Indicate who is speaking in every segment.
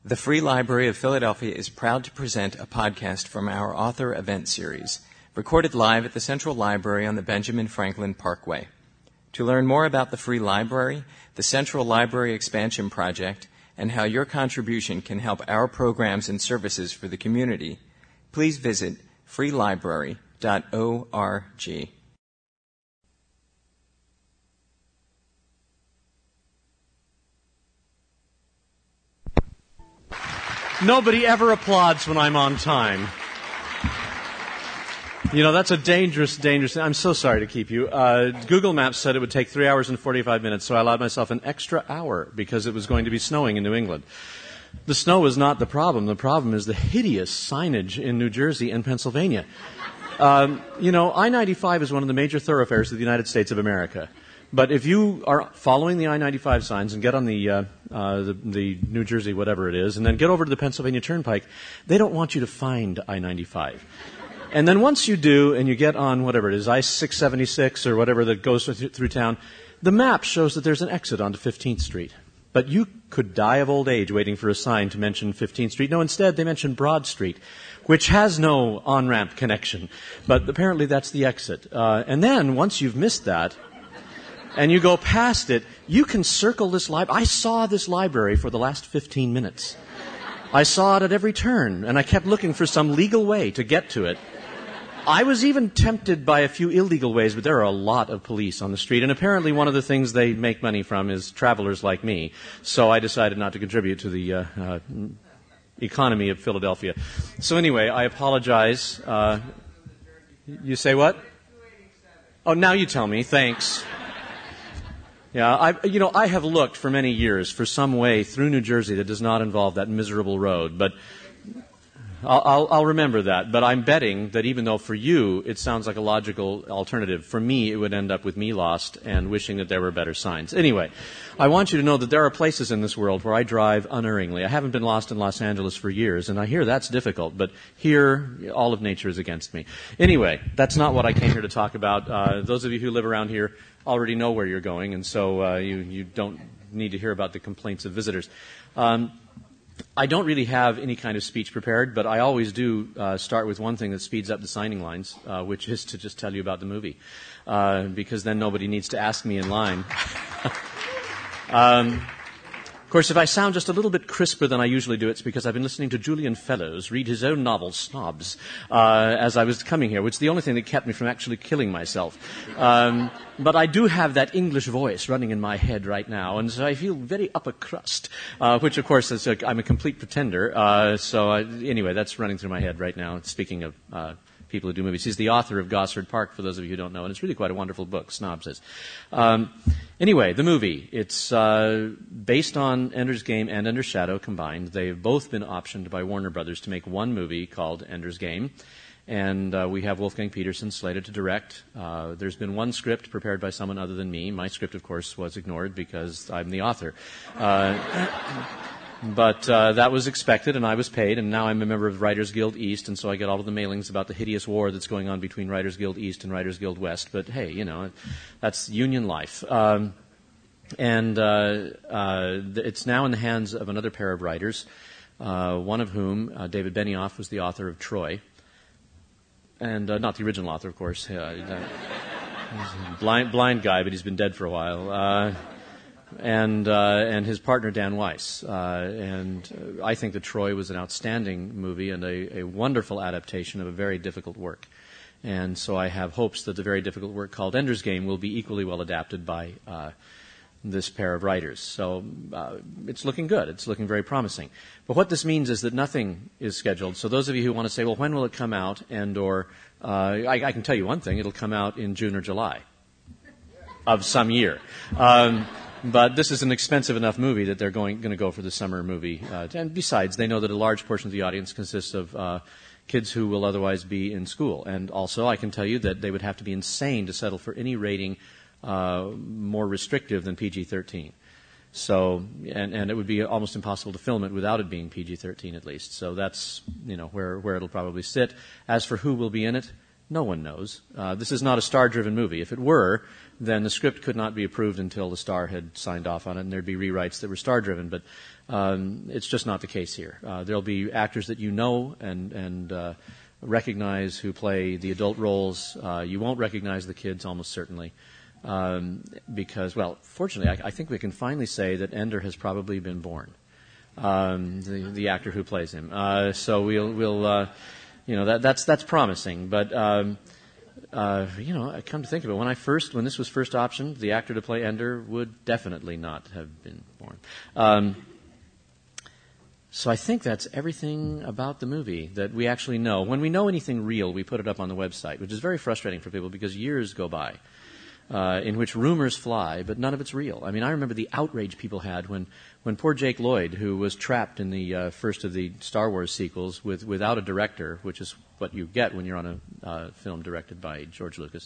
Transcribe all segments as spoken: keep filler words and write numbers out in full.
Speaker 1: The Free Library of Philadelphia is proud to present a podcast from our author event series, recorded live at the Central Library on the Benjamin Franklin Parkway. To learn more about the Free Library, the Central Library Expansion Project, and how your contribution can help our programs and services for the community, please visit free library dot org.
Speaker 2: Nobody ever applauds when I'm on time. You know, that's a dangerous, dangerous thing. I'm so sorry to keep you. Uh, Google Maps said it would take three hours and forty-five minutes, so I allowed myself an extra hour because it was going to be snowing in New England. The snow is not the problem. The problem is the hideous signage in New Jersey and Pennsylvania. Um, you know, I ninety-five is one of the major thoroughfares of the United States of America. But if you are following the I ninety-five signs and get on the, uh, uh, the the New Jersey whatever it is, and then get over to the Pennsylvania Turnpike, they don't want you to find I ninety-five. And then once you do, and you get on whatever it is, I six seventy-six or whatever that goes th- through town, the map shows that there's an exit onto fifteenth Street. But you could die of old age waiting for a sign to mention fifteenth Street. No, instead they mention Broad Street, which has no on-ramp connection. But apparently that's the exit. Uh, and then, once you've missed that, and you go past it, you can circle this library. I saw this library for the last fifteen minutes. I saw it at every turn, and I kept looking for some legal way to get to it. I was even tempted by a few illegal ways, but there are a lot of police on the street, and apparently one of the things they make money from is travelers like me. So I decided not to contribute to the uh, uh, economy of Philadelphia. So anyway, I apologize. Uh, you say what? Oh, now you tell me. Thanks. Yeah, I, you know, I have looked for many years for some way through New Jersey that does not involve that miserable road, but I'll, I'll, I'll remember that. But I'm betting that even though for you it sounds like a logical alternative, for me it would end up with me lost and wishing that there were better signs. Anyway, I want you to know that there are places in this world where I drive unerringly. I haven't been lost in Los Angeles for years, and I hear that's difficult, but here all of nature is against me. Anyway, that's not what I came here to talk about. Uh, those of you who live around here already know where you're going, and so uh, you, you don't need to hear about the complaints of visitors. Um, I don't really have any kind of speech prepared, but I always do uh, start with one thing that speeds up the signing lines, uh, which is to just tell you about the movie, uh, because then nobody needs to ask me in line. um, Of course, if I sound just a little bit crisper than I usually do, it's because I've been listening to Julian Fellows read his own novel, Snobs, uh, as I was coming here, which is the only thing that kept me from actually killing myself. Um, but I do have that English voice running in my head right now, and so I feel very upper crust, uh, which, of course, is a, I'm a complete pretender. Uh, so I, anyway, that's running through my head right now, speaking of uh, people who do movies. He's the author of Gosford Park, for those of you who don't know, and it's really quite a wonderful book, Snobs is. Um, anyway, the movie. It's uh, based on Ender's Game and Ender's Shadow combined. They've both been optioned by Warner Brothers to make one movie called Ender's Game, and uh, we have Wolfgang Petersen slated to direct. Uh, there's been one script prepared by someone other than me. My script, of course, was ignored because I'm the author. Uh, But uh, that was expected, and I was paid, and now I'm a member of Writers Guild East, and so I get all of the mailings about the hideous war that's going on between Writers Guild East and Writers Guild West. But hey, you know, that's union life. Um, and uh, uh, it's now in the hands of another pair of writers, uh, one of whom, uh, David Benioff, was the author of Troy. And uh, not the original author, of course. Uh, he's a blind, blind guy, but he's been dead for a while. Uh, and uh, and his partner Dan Weiss. Uh, and uh, I think that Troy was an outstanding movie and a, a wonderful adaptation of a very difficult work. And so I have hopes that the very difficult work called Ender's Game will be equally well adapted by uh, this pair of writers. So uh, it's looking good. It's looking very promising. But what this means is that nothing is scheduled. So those of you who want to say, well, when will it come out? And or uh, I, I can tell you one thing. It'll come out in June or July of some year. Um, But this is an expensive enough movie that they're going, going to go for the summer movie. Uh, and besides, they know that a large portion of the audience consists of uh, kids who will otherwise be in school. And also, I can tell you that they would have to be insane to settle for any rating uh, more restrictive than P G thirteen. So, and, and it would be almost impossible to film it without it being P G thirteen at least. So that's, you know, where, where it'll probably sit. As for who will be in it, No one knows. Uh, this is not a star-driven movie. If it were, then the script could not be approved until the star had signed off on it, and there'd be rewrites that were star-driven. But um, it's just not the case here. Uh, there'll be actors that you know and and uh, recognize who play the adult roles. Uh, you won't recognize the kids, almost certainly, um, because, well, fortunately, I, I think we can finally say that Ender has probably been born. Um, the the actor who plays him. Uh, so we'll we'll. Uh, You know, that, that's that's promising, but um, uh, you know, I come to think of it, when I first, when this was first optioned, the actor to play Ender would definitely not have been born. Um, so I think that's everything about the movie that we actually know. When we know anything real, we put it up on the website, which is very frustrating for people because years go by uh, in which rumors fly, but none of it's real. I mean, I remember the outrage people had when. When poor Jake Lloyd, who was trapped in the uh, first of the Star Wars sequels with, without a director, which is what you get when you're on a uh, film directed by George Lucas,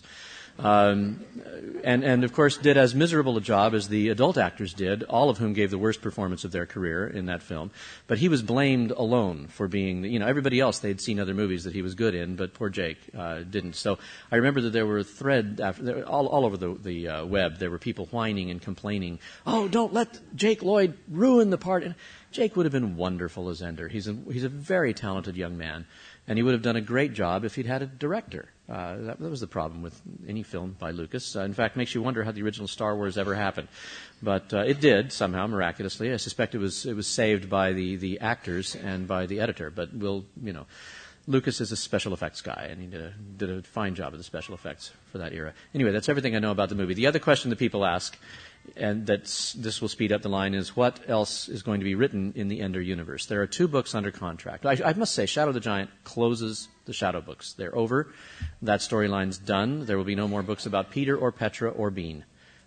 Speaker 2: um, and, and of course did as miserable a job as the adult actors did, all of whom gave the worst performance of their career in that film. But he was blamed alone for being, the, you know, everybody else, they'd seen other movies that he was good in, but poor Jake uh, didn't. So I remember that there were thread, after, all, all over the, the uh, web, there were people whining and complaining, oh, don't let Jake Lloyd ruin the part. And Jake would have been wonderful as Ender. He's a, he's a very talented young man, and he would have done a great job if he'd had a director. Uh, that, that was the problem with any film by Lucas. Uh, in fact, it makes you wonder how the original Star Wars ever happened. But uh, it did, somehow, miraculously. I suspect it was it was saved by the, the actors and by the editor. But we'll, you know, Lucas is a special effects guy, and he did a, did a fine job of the special effects for that era. Anyway, that's everything I know about the movie. The other question that people ask, and that's, this will speed up the line, is what else is going to be written in the Ender universe? There are two books under contract. I, I must say, Shadow the Giant closes the Shadow books. They're over. That storyline's done. There will be no more books about Peter or Petra or Bean.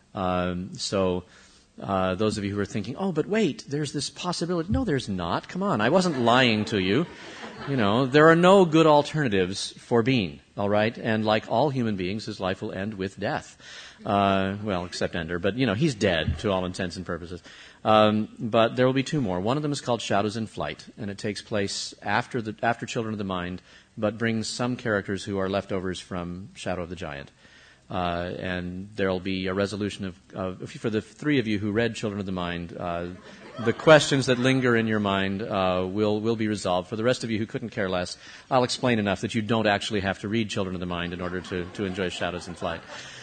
Speaker 2: Um, so uh, those of you who are thinking, oh, but wait, there's this possibility. No, there's not. Come on, I wasn't lying to you. You know, there are no good alternatives for Bean, all right? And like all human beings, his life will end with death. Uh, well, except Ender, but, you know, he's dead to all intents and purposes. Um, but there will be two more. One of them is called Shadows in Flight, and it takes place after the after Children of the Mind, but brings some characters who are leftovers from Shadow of the Giant. Uh, and there will be a resolution of, of, for the three of you who read Children of the Mind, uh, the questions that linger in your mind uh, will will be resolved. For the rest of you who couldn't care less, I'll explain enough that you don't actually have to read Children of the Mind in order to, to enjoy Shadows in Flight.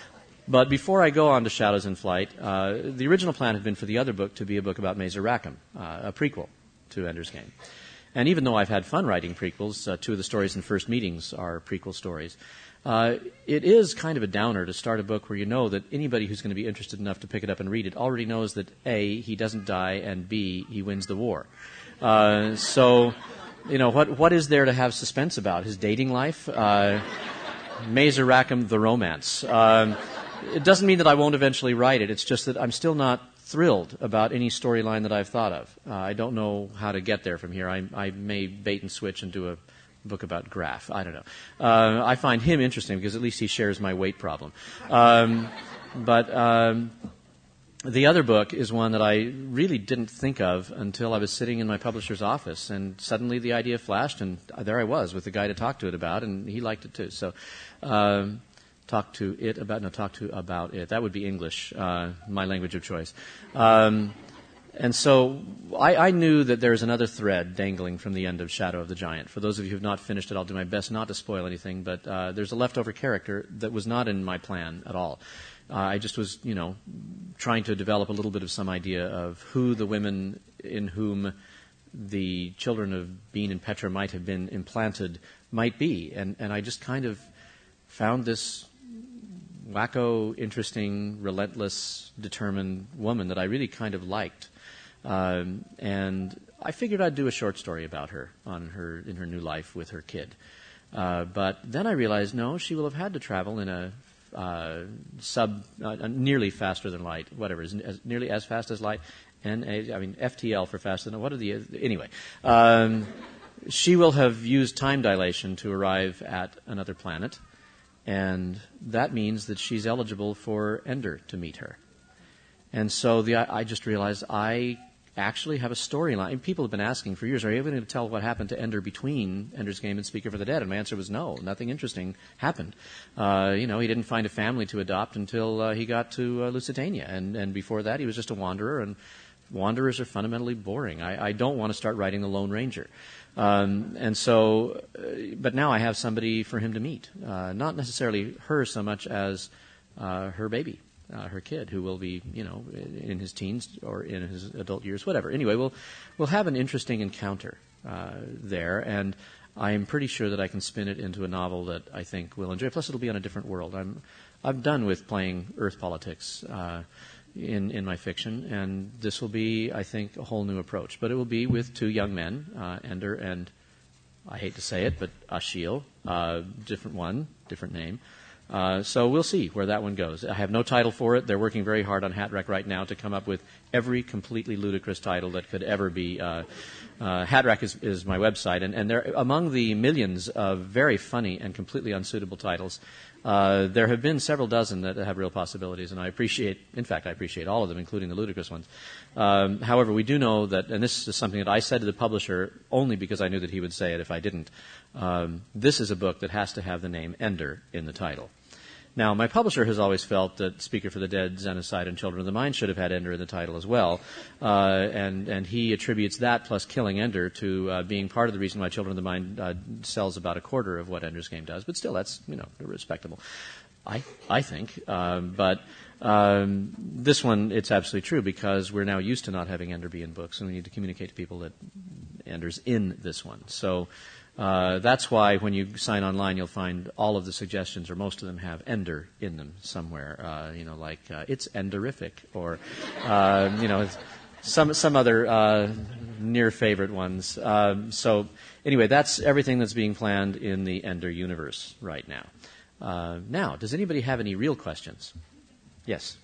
Speaker 2: But before I go on to Shadows in Flight, uh, the original plan had been for the other book to be a book about Mazer Rackham, uh, a prequel to Ender's Game. And even though I've had fun writing prequels, uh, two of the stories in First Meetings are prequel stories, uh, it is kind of a downer to start a book where you know that anybody who's going to be interested enough to pick it up and read it already knows that A, he doesn't die, and B, he wins the war. Uh, so, you know, what what is there to have suspense about? His dating life? Uh, Mazer Rackham, the romance. Um, It doesn't mean that I won't eventually write it. It's just that I'm still not thrilled about any storyline that I've thought of. Uh, I don't know how to get there from here. I, I may bait and switch and do a book about Graf. I don't know. Uh, I find him interesting because at least he shares my weight problem. Um, but um, the other book is one that I really didn't think of until I was sitting in my publisher's office, and suddenly the idea flashed, and there I was with the guy to talk to it about, and he liked it too. So. Um, Talk to it about, no, talk to about it. That would be English, uh, my language of choice. Um, and so I, I knew that there's another thread dangling from the end of Shadow of the Giant. For those of you who have not finished it, I'll do my best not to spoil anything, but uh, there's a leftover character that was not in my plan at all. Uh, I just was, you know, trying to develop a little bit of some idea of who the women in whom the children of Bean and Petra might have been implanted might be. And, and I just kind of found this wacko, interesting, relentless, determined woman that I really kind of liked. Um, and I figured I'd do a short story about her on her in her new life with her kid. Uh, but then I realized, no, she will have had to travel in a uh, sub, uh, nearly faster than light, whatever, is as, nearly as fast as light. N A, I mean, F T L for faster than, what are the, anyway. Um, she will have used time dilation to arrive at another planet. And that means that she's eligible for Ender to meet her. And so the, I just realized I actually have a storyline. People have been asking for years, are you able to tell what happened to Ender between Ender's Game and Speaker for the Dead? And my answer was no, nothing interesting happened. Uh, you know, he didn't find a family to adopt until uh, he got to uh, Lusitania. And, and before that, he was just a wanderer, and wanderers are fundamentally boring. I, I don't want to start writing the Lone Ranger. Um, and so, uh, but now I have somebody for him to meet. Uh, not necessarily her so much as uh, her baby. Uh, her kid, who will be, you know, in his teens or in his adult years, whatever. Anyway, we'll we'll have an interesting encounter uh, there, and I'm pretty sure that I can spin it into a novel that I think we'll enjoy. Plus, it'll be on a different world. I'm I'm done with playing Earth politics uh, in in my fiction, and this will be, I think, a whole new approach. But it will be with two young men, uh, Ender and, I hate to say it, but Ashiel, uh, different one, different name. Uh, so we'll see where that one goes. I have no title for it. They're working very hard on Hatrek right now to come up with every completely ludicrous title that could ever be. Uh, uh, Hatrek is, is my website, and, and there, among the millions of very funny and completely unsuitable titles, uh, there have been several dozen that have real possibilities, and I appreciate, in fact, I appreciate all of them, including the ludicrous ones. Um, however, we do know that, and this is something that I said to the publisher only because I knew that he would say it if I didn't, um, this is a book that has to have the name Ender in the title. Now, my publisher has always felt that Speaker for the Dead, Xenocide, and Children of the Mind should have had Ender in the title as well, uh, and and he attributes that plus killing Ender to uh, being part of the reason why Children of the Mind uh, sells about a quarter of what Ender's Game does. But still, that's, you know, respectable, I I think. Um, but um, this one, it's absolutely true because we're now used to not having Ender be in books, and we need to communicate to people that Ender's in this one. So. Uh, that's why when you sign online, you'll find all of the suggestions, or most of them, have Ender in them somewhere. Uh, you know, like uh, it's Enderific, or uh, you know, some some other uh, near favorite ones. Um, so anyway, that's everything that's being planned in the Ender universe right now. Uh, now, does anybody have any real questions? Yes.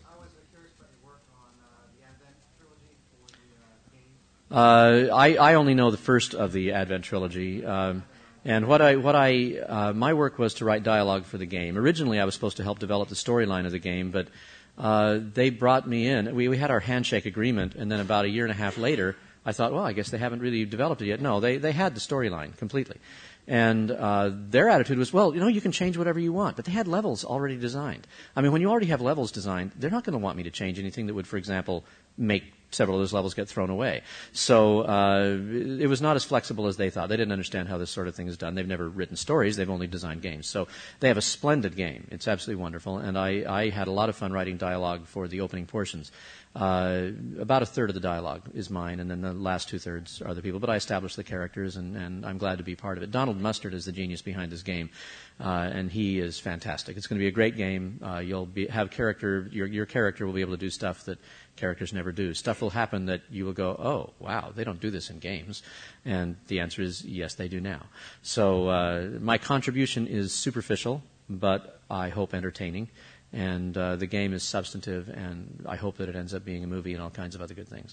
Speaker 2: Uh, I, I only know the first of the Advent trilogy, um, and what I what I uh, my work was to write dialogue for the game. Originally, I was supposed to help develop the storyline of the game, but uh, they brought me in. We we had our handshake agreement, and then about a year and a half later, I thought, well, I guess they haven't really developed it yet. No, they they had the storyline completely, and uh, their attitude was, well, you know, you can change whatever you want, but they had levels already designed. I mean, when you already have levels designed, they're not going to want me to change anything that would, for example, make several of those levels get thrown away. So uh, it was not as flexible as they thought. They didn't understand how this sort of thing is done. They've never written stories. They've only designed games. So they have a splendid game. It's absolutely wonderful. And I, I had a lot of fun writing dialogue for the opening portions. Uh, about a third of the dialogue is mine, and then the last two-thirds are other people. But I established the characters, and, and I'm glad to be part of it. Donald Mustard is the genius behind this game, uh, and he is fantastic. It's going to be a great game. Uh, you'll be, have character. Your, your character will be able to do stuff that characters never do. Stuff will happen that you will go, oh, wow, they don't do this in games. And the answer is, yes, they do now. So uh, my contribution is superficial, but I hope entertaining. And uh, the game is substantive, and I hope that it ends up being a movie and all kinds of other good things.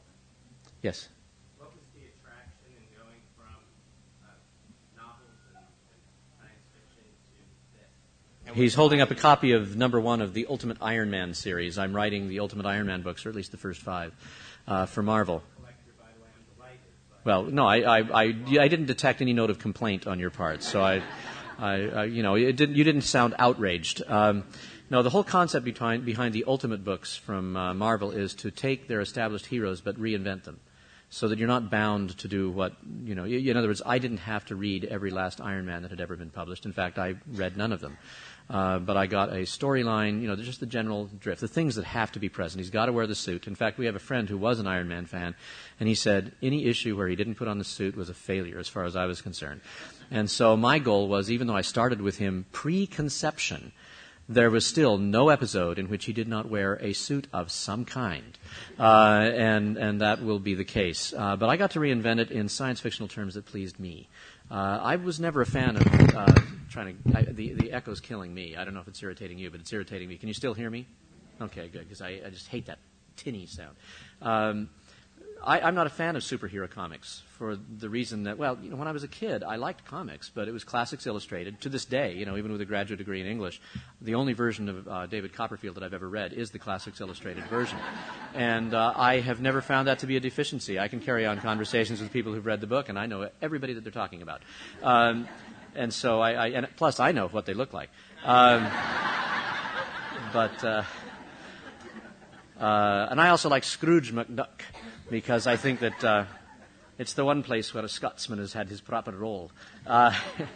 Speaker 2: Yes?
Speaker 3: What was the attraction in going from uh, novels and, and science fiction to this? And
Speaker 2: He's holding up a copy of number one of the Ultimate Iron Man series. I'm writing the Ultimate Iron Man books, or at least the first five, uh, for Marvel.
Speaker 3: Collector, by the way, I'm delighted.
Speaker 2: Well, no, I, I, I, I didn't detect any note of complaint on your part, so I, I, I you know, it didn't, you didn't sound outraged. Um, No, the whole concept behind, behind the Ultimate books from uh, Marvel is to take their established heroes but reinvent them, so that you're not bound to do what, you know, in other words, I didn't have to read every last Iron Man that had ever been published. In fact, I read none of them. Uh, but I got a storyline, you know, just the general drift, the things that have to be present. He's got to wear the suit. In fact, we have a friend who was an Iron Man fan, and he said any issue where he didn't put on the suit was a failure as far as I was concerned. And so my goal was, even though I started with him pre-conception, there was still no episode in which he did not wear a suit of some kind, uh, and and that will be the case. Uh, but I got to reinvent it in science fictional terms that pleased me. Uh, I was never a fan of uh, trying to. I, the the echo's killing me. I don't know if it's irritating you, but it's irritating me. Can you still hear me? Okay, good, because I, I just hate that tinny sound. Um, I, I'm not a fan of superhero comics for the reason that, well, you know, when I was a kid, I liked comics, but it was Classics Illustrated. To this day, you know, even with a graduate degree in English, the only version of uh, David Copperfield that I've ever read is the Classics Illustrated version. And uh, I have never found that to be a deficiency. I can carry on conversations with people who've read the book, and I know everybody that they're talking about. Um, and so I, I, and plus I know what they look like. Um, but, uh, uh, and I also like Scrooge McDuck, because I think that uh, it's the one place where a Scotsman has had his proper role. Uh,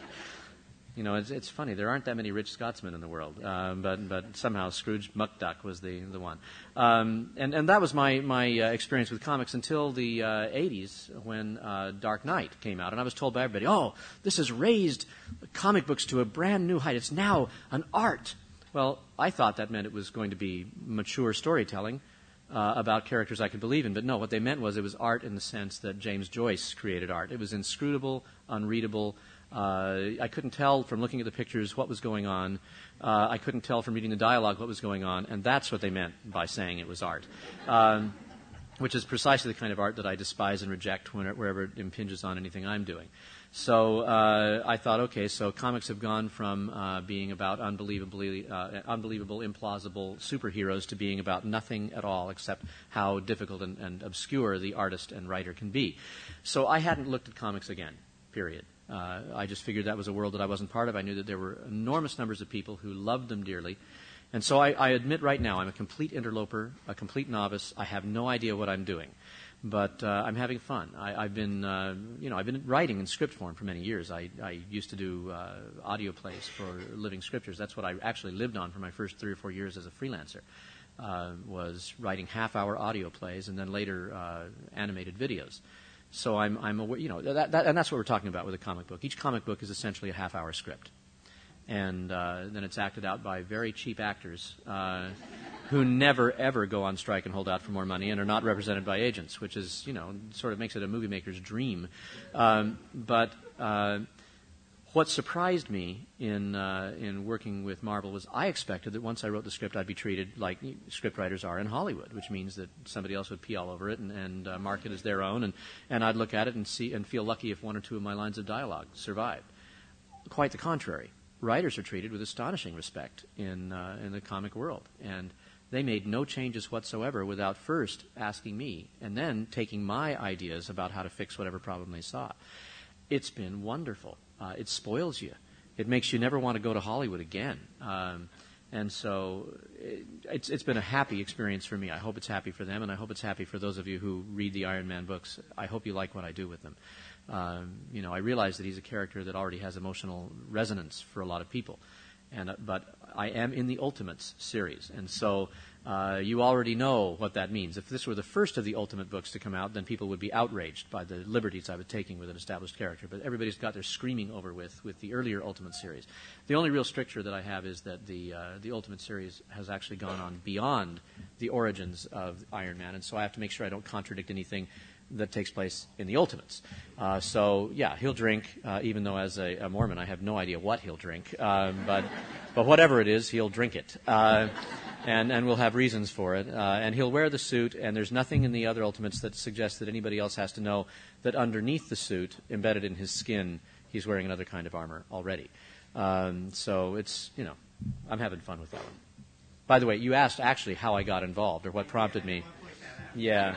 Speaker 2: you know, it's, it's funny. There aren't that many rich Scotsmen in the world, uh, but but somehow Scrooge McDuck was the the one. Um, and and that was my my uh, experience with comics until the uh, eighties when uh, Dark Knight came out, and I was told by everybody, "Oh, this has raised comic books to a brand new height. It's now an art." Well, I thought that meant it was going to be mature storytelling. Uh, about characters I could believe in. But no, what they meant was it was art in the sense that James Joyce created art. It was inscrutable, unreadable. Uh, I couldn't tell from looking at the pictures what was going on. Uh, I couldn't tell from reading the dialogue what was going on. And that's what they meant by saying it was art, um, which is precisely the kind of art that I despise and reject when it, wherever it impinges on anything I'm doing. So uh, I thought, okay, so comics have gone from uh, being about unbelievably, uh, unbelievable, implausible superheroes to being about nothing at all except how difficult and, and obscure the artist and writer can be. So I hadn't looked at comics again, period. Uh, I just figured that was a world that I wasn't part of. I knew that there were enormous numbers of people who loved them dearly. And so I, I admit right now I'm a complete interloper, a complete novice. I have no idea what I'm doing. But uh, I'm having fun. I, I've been, uh, you know, I've been writing in script form for many years. I, I used to do uh, audio plays for Living Scriptures. That's what I actually lived on for my first three or four years as a freelancer. Uh, was writing half-hour audio plays and then later uh, animated videos. So I'm, I'm aware, you know, that, that, and that's what we're talking about with a comic book. Each comic book is essentially a half-hour script. And uh, then it's acted out by very cheap actors uh, who never, ever go on strike and hold out for more money and are not represented by agents, which is, you know, sort of makes it a movie maker's dream. Um, but uh, what surprised me in uh, in working with Marvel was I expected that once I wrote the script, I'd be treated like scriptwriters are in Hollywood, which means that somebody else would pee all over it and, and uh, mark it as their own, and, and I'd look at it and see and feel lucky if one or two of my lines of dialogue survived. Quite the contrary. Writers are treated with astonishing respect in uh, in the comic world, and they made no changes whatsoever without first asking me and then taking my ideas about how to fix whatever problem they saw. It's been wonderful. Uh, it spoils you. It makes you never want to go to Hollywood again. Um, and so it, it's, it's been a happy experience for me. I hope it's happy for them, and I hope it's happy for those of you who read the Iron Man books. I hope you like what I do with them. Um, you know, I realize that he's a character that already has emotional resonance for a lot of people, and uh, but I am in the Ultimates series, and so uh, you already know what that means. If this were the first of the Ultimate books to come out, then people would be outraged by the liberties I was taking with an established character. But everybody's got their screaming over with with the earlier Ultimate series. The only real stricture that I have is that the uh, the Ultimate series has actually gone on beyond the origins of Iron Man, and so I have to make sure I don't contradict anything that takes place in the Ultimates. Uh, so, yeah, he'll drink, uh, even though as a, a Mormon I have no idea what he'll drink. Um, but but whatever it is, he'll drink it. Uh, and, and we'll have reasons for it. Uh, and he'll wear the suit, and there's nothing in the other Ultimates that suggests that anybody else has to know that underneath the suit, embedded in his skin, he's wearing another kind of armor already. Um, so it's, you know, I'm having fun with that one. By the way, you asked actually how I got involved or what prompted me. Yeah.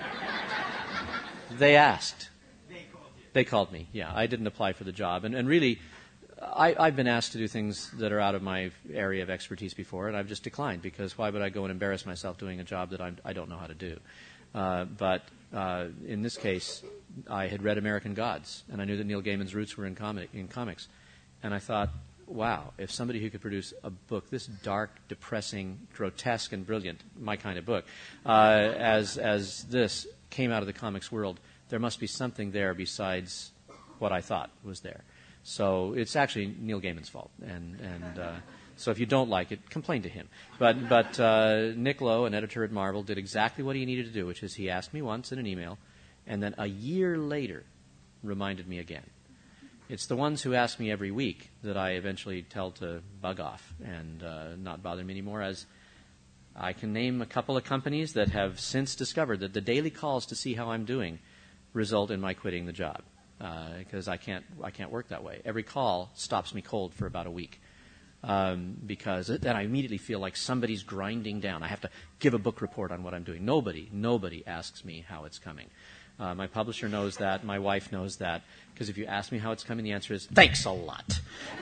Speaker 2: They asked.
Speaker 3: They called you.
Speaker 2: They called me, yeah. I didn't apply for the job. And, and really, I, I've been asked to do things that are out of my area of expertise before, and I've just declined, because why would I go and embarrass myself doing a job that I'm, I don't know how to do? Uh, but uh, in this case, I had read American Gods, and I knew that Neil Gaiman's roots were in, comic, in comics. And I thought, wow, if somebody who could produce a book this dark, depressing, grotesque, and brilliant, my kind of book, uh, as as this came out of the comics world, there must be something there besides what I thought was there. So it's actually Neil Gaiman's fault. And, and uh, so if you don't like it, complain to him. But, but uh, Nick Lowe, an editor at Marvel, did exactly what he needed to do, which is he asked me once in an email, and then a year later reminded me again. It's the ones who ask me every week that I eventually tell to bug off and uh, not bother me anymore, as I can name a couple of companies that have since discovered that the daily calls to see how I'm doing result in my quitting the job because uh, I can't I can't work that way. Every call stops me cold for about a week um, because then I immediately feel like somebody's grinding down. I have to give a book report on what I'm doing. Nobody, nobody asks me how it's coming. Uh, my publisher knows that. My wife knows that. Because if you ask me how it's coming, the answer is thanks a lot.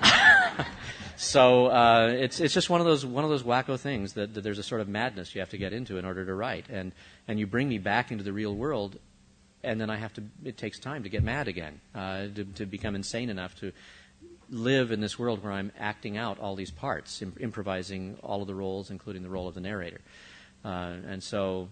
Speaker 2: so uh, it's it's just one of those one of those wacko things that, that there's a sort of madness you have to get into in order to write, and and you bring me back into the real world, and then I have to. It takes time to get mad again, uh, to to become insane enough to live in this world where I'm acting out all these parts, imp- improvising all of the roles, including the role of the narrator, uh, and so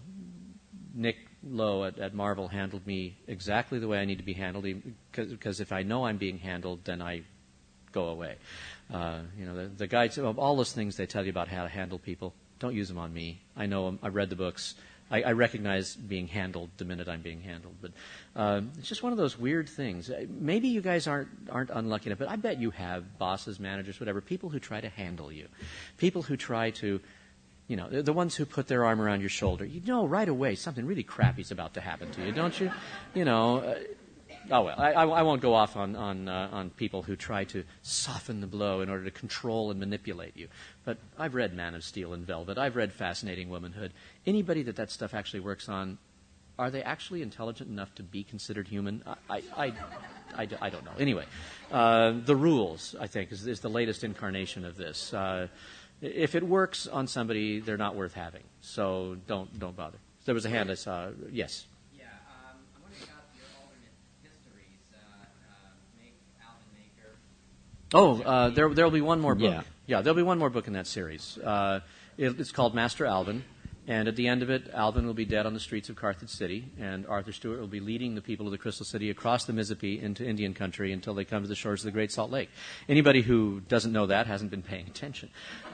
Speaker 2: Nick Lowe at, at Marvel handled me exactly the way I need to be handled, because if I know I'm being handled, then I go away. Uh, you know, the, the guides, all those things they tell you about how to handle people, don't use them on me. I know them. I read the books. I, I recognize being handled the minute I'm being handled. But uh, it's just one of those weird things. Maybe you guys aren't aren't unlucky enough, but I bet you have bosses, managers, whatever, people who try to handle you, people who try to. You know, the ones who put their arm around your shoulder. You know right away something really crappy's about to happen to you, don't you? You know, uh, oh well, I, I won't go off on on, uh, on people who try to soften the blow in order to control and manipulate you. But I've read Man of Steel and Velvet. I've read Fascinating Womanhood. Anybody that that stuff actually works on, are they actually intelligent enough to be considered human? I, I, I, I, I don't know. Anyway, uh, The Rules, I think, is, is the latest incarnation of this. Uh, If it works on somebody, they're not worth having. So don't don't bother. There was a hand I saw. Yes.
Speaker 3: Yeah, um, I'm wondering about your alternate histories. Uh, uh, make Alvin Maker.
Speaker 2: Oh, uh, there there'll be one more book.
Speaker 1: Yeah.
Speaker 2: yeah, there'll be one more book in that series. Uh, it, it's called Master Alvin. And at the end of it, Alvin will be dead on the streets of Carthage City, and Arthur Stewart will be leading the people of the Crystal City across the Mississippi into Indian country until they come to the shores of the Great Salt Lake. Anybody who doesn't know that hasn't been paying attention.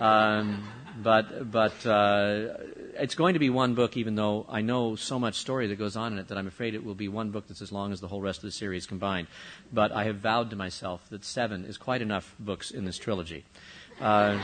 Speaker 2: Um, but but uh, it's going to be one book, even though I know so much story that goes on in it that I'm afraid it will be one book that's as long as the whole rest of the series combined. But I have vowed to myself that seven is quite enough books in this trilogy. Uh,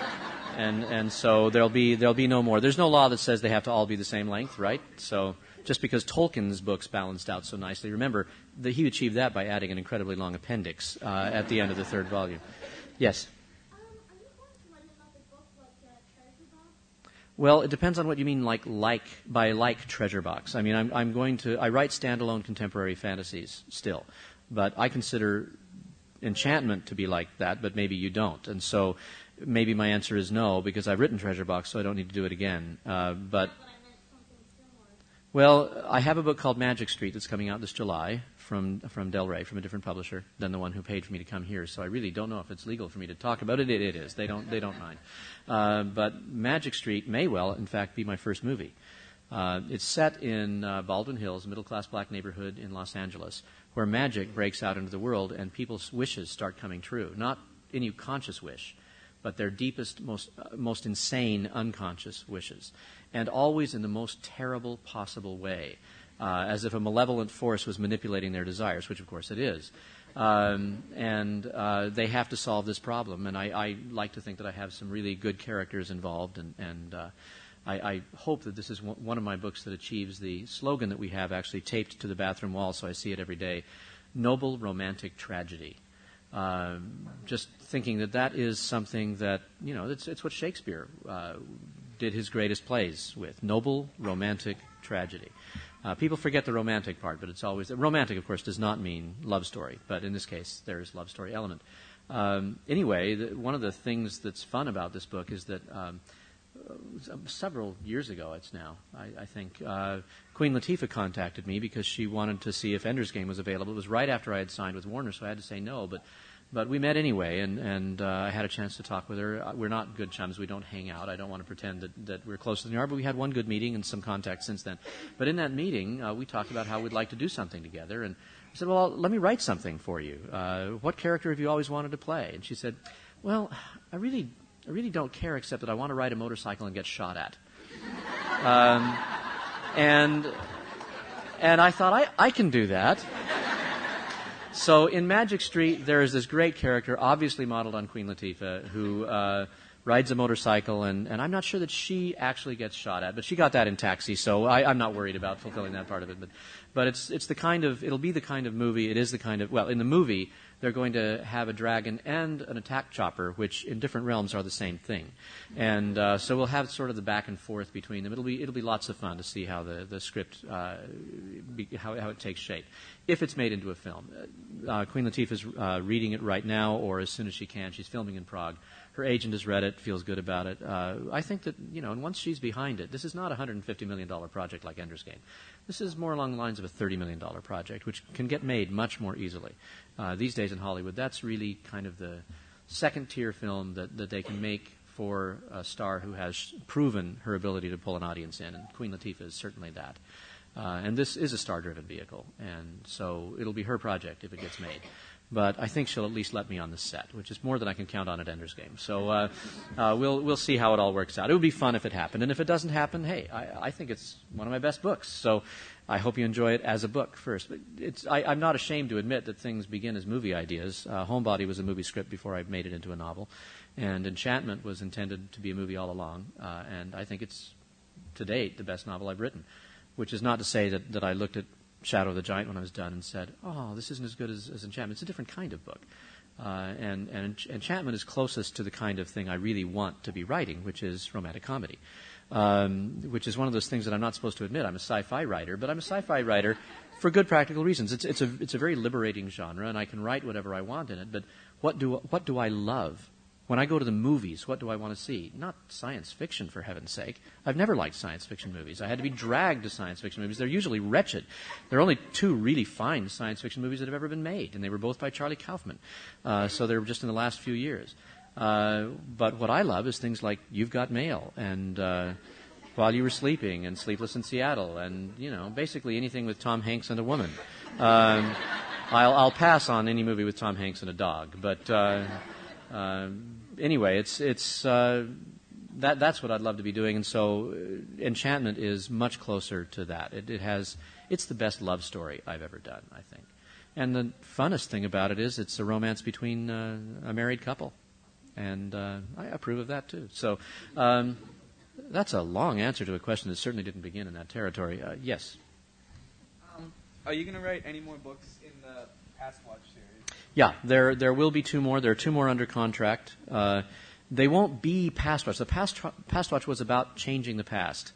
Speaker 2: And and so there'll be there'll be no more. There's no law that says they have to all be the same length, right? So just because Tolkien's books balanced out so nicely, remember that he achieved that by adding an incredibly long appendix uh, at the end of the third volume. Yes.
Speaker 4: Um, are you going to write another book like uh, Treasure Box?
Speaker 2: Well, it depends on what you mean, like like by like Treasure Box. I mean, I'm I'm going to I write standalone contemporary fantasies still, but I consider Enchantment to be like that, but maybe you don't, and so. Maybe my answer is no, because I've written Treasure Box, so I don't need to do it again. Uh, but,
Speaker 4: But I meant something similar.
Speaker 2: well, I have a book called Magic Street that's coming out this July from from Del Rey, from a different publisher than the one who paid for me to come here. So I really don't know if it's legal for me to talk about it. It, it is. They don't they don't mind. Uh, but Magic Street may well, in fact, be my first movie. Uh, it's set in uh, Baldwin Hills, a middle-class black neighborhood in Los Angeles, where magic breaks out into the world and people's wishes start coming true. Not any conscious wish, but their deepest, most uh, most insane unconscious wishes, and always in the most terrible possible way, uh, as if a malevolent force was manipulating their desires, which of course it is. Um, and uh, they have to solve this problem, and I, I like to think that I have some really good characters involved, and, and uh, I, I hope that this is one of my books that achieves the slogan that we have actually taped to the bathroom wall, so I see it every day: noble romantic tragedy. Uh, just thinking that that is something that, you know, it's, it's what Shakespeare uh, did his greatest plays with, noble romantic tragedy. Uh, people forget the romantic part, but it's always, romantic, of course, does not mean love story, but in this case, there's love story element. Um, anyway, the, one of the things that's fun about this book is that um, several years ago, it's now, I, I think, uh, Queen Latifah contacted me because she wanted to see if Ender's Game was available. It was right after I had signed with Warner, so I had to say no, but but we met anyway, and, and uh, I had a chance to talk with her. We're not good chums. We don't hang out. I don't want to pretend that, that we're closer than we are, but we had one good meeting and some contact since then. But in that meeting, uh, we talked about how we'd like to do something together, and I said, well, let me write something for you. Uh, what character have you always wanted to play? And she said, well, I really... I really don't care, except that I want to ride a motorcycle and get shot at. Um, and and I thought, I, I can do that. So in Magic Street, there is this great character, obviously modeled on Queen Latifah, who uh, rides a motorcycle, and, and I'm not sure that she actually gets shot at, but she got that in Taxi, so I, I'm not worried about fulfilling that part of it. But, but it's it's the kind of it'll be the kind of movie. It is the kind of well, in the movie they're going to have a dragon and an attack chopper, which in different realms are the same thing, and uh, so we'll have sort of the back and forth between them. It'll be it'll be lots of fun to see how the the script uh, be, how how it takes shape if it's made into a film. Uh, Queen Latifah is uh, reading it right now, or as soon as she can. She's filming in Prague. Her agent has read it, feels good about it. Uh, I think that, you know, and once she's behind it, this is not a one hundred fifty million dollars project like Ender's Game. This is more along the lines of a thirty million dollars project, which can get made much more easily. Uh, these days in Hollywood, that's really kind of the second-tier film that, that they can make for a star who has proven her ability to pull an audience in, and Queen Latifah is certainly that. Uh, and this is a star-driven vehicle, and so it'll be her project if it gets made. But I think she'll at least let me on the set, which is more than I can count on at Ender's Game. So uh, uh, we'll we'll see how it all works out. It would be fun if it happened, and if it doesn't happen, hey, I, I think it's one of my best books. So I hope you enjoy it as a book first. But it's I, I'm not ashamed to admit that things begin as movie ideas. Uh, Homebody was a movie script before I made it into a novel, and Enchantment was intended to be a movie all along. Uh, and I think it's to date the best novel I've written, which is not to say that, that I looked at Shadow of the Giant when I was done and said, oh, this isn't as good as, as Enchantment. It's a different kind of book. Uh, and, and Enchantment is closest to the kind of thing I really want to be writing, which is romantic comedy, um, which is one of those things that I'm not supposed to admit. I'm a sci-fi writer, but I'm a sci-fi writer for good practical reasons. It's, it's, a, it's a very liberating genre, and I can write whatever I want in it, but what do, what do I love? When I go to the movies, what do I want to see? Not science fiction, for heaven's sake. I've never liked science fiction movies. I had to be dragged to science fiction movies. They're usually wretched. There are only two really fine science fiction movies that have ever been made, and they were both by Charlie Kaufman. Uh, so they were just in the last few years. Uh, but what I love is things like You've Got Mail and uh, While You Were Sleeping and Sleepless in Seattle and, you know, basically anything with Tom Hanks and a woman. Um, I'll, I'll pass on any movie with Tom Hanks and a dog, but... Uh, Uh, anyway, it's it's uh, that that's what I'd love to be doing, and so uh, Enchantment is much closer to that. It, it has it's the best love story I've ever done, I think, and the funnest thing about it is it's a romance between uh, a married couple, and uh, I approve of that too. So um, that's a long answer to a question that certainly didn't begin in that territory. Uh, yes.
Speaker 5: Um, are you going to write any more books in the Past Watch series?
Speaker 2: Yeah, there there will be two more. There are two more under contract. Uh, they won't be Past Watch. The Past, Past Watch was about changing the past.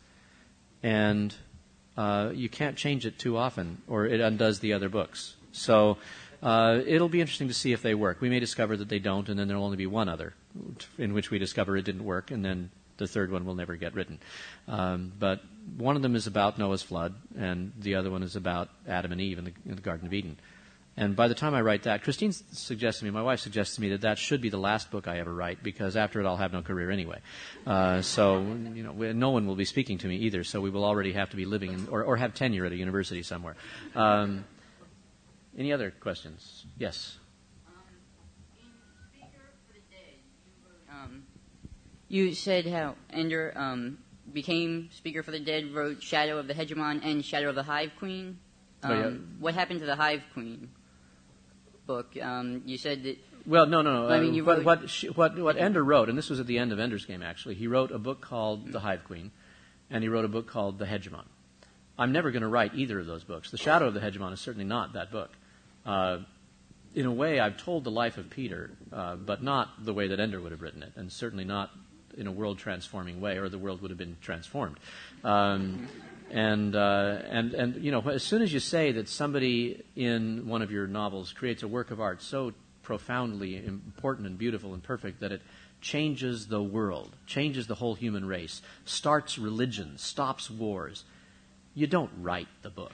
Speaker 2: And uh, you can't change it too often, or it undoes the other books. So uh, it'll be interesting to see if they work. We may discover that they don't, and then there will only be one other, in which we discover it didn't work, and then the third one will never get written. Um, but one of them is about Noah's flood, and the other one is about Adam and Eve in the, in the Garden of Eden. And by the time I write that, Christine suggests to me, my wife suggests to me that that should be the last book I ever write, because after it I'll have no career anyway. Uh, so, you know, we, no one will be speaking to me either, so we will already have to be living in, or, or have tenure at a university somewhere. Um, any other questions? Yes?
Speaker 6: Um, in Speaker for the Dead, you, wrote, um, you said how Ender um, became Speaker for the Dead, wrote Shadow of the Hegemon and Shadow of the Hive Queen. Um,
Speaker 2: oh, yeah.
Speaker 6: What happened to the Hive Queen book? Um, you said that...
Speaker 2: Well, no, no, no.
Speaker 6: I mean, you
Speaker 2: what,
Speaker 6: wrote,
Speaker 2: what, she, what, what Ender wrote, and this was at the end of Ender's Game, actually, he wrote a book called The Hive Queen, and he wrote a book called The Hegemon. I'm never going to write either of those books. The Shadow of the Hegemon is certainly not that book. Uh, in a way, I've told the life of Peter, uh, but not the way that Ender would have written it, and certainly not in a world-transforming way, or the world would have been transformed. Um, and, uh, and, and, you know, as soon as you say that somebody in one of your novels creates a work of art so profoundly important and beautiful and perfect that it changes the world, changes the whole human race, starts religion, stops wars, you don't write the book.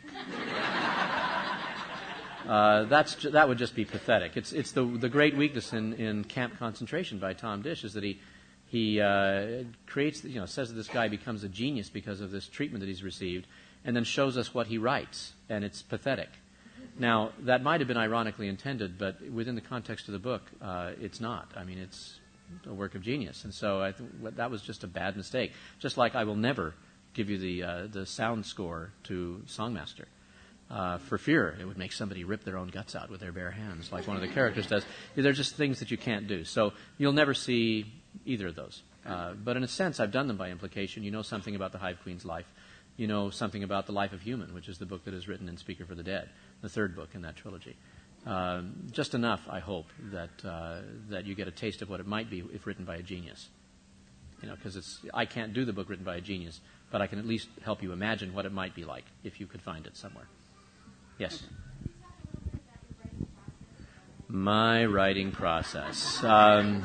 Speaker 2: Uh, that's ju- that would just be pathetic. It's it's the the great weakness in, in Camp Concentration by Tom Dish is that he he uh, creates you know says that this guy becomes a genius because of this treatment that he's received, and then shows us what he writes, and it's pathetic. Now that might have been ironically intended, but within the context of the book, uh, it's not. I mean, it's a work of genius, and so I think that was just a bad mistake. Just like I will never give you the uh, the sound score to Songmaster. Uh, for fear it would make somebody rip their own guts out with their bare hands, like one of the characters does. They're just things that you can't do. So you'll never see either of those. Uh, but in a sense, I've done them by implication. You know something about the Hive Queen's life. You know something about The Life of Human, which is the book that is written in Speaker for the Dead, the third book in that trilogy. Um, just enough, I hope, that uh, that you get a taste of what it might be if written by a genius. You know, because it's I can't do the book written by a genius, but I can at least help you imagine what it might be like if you could find it somewhere. Yes? My writing process. Um,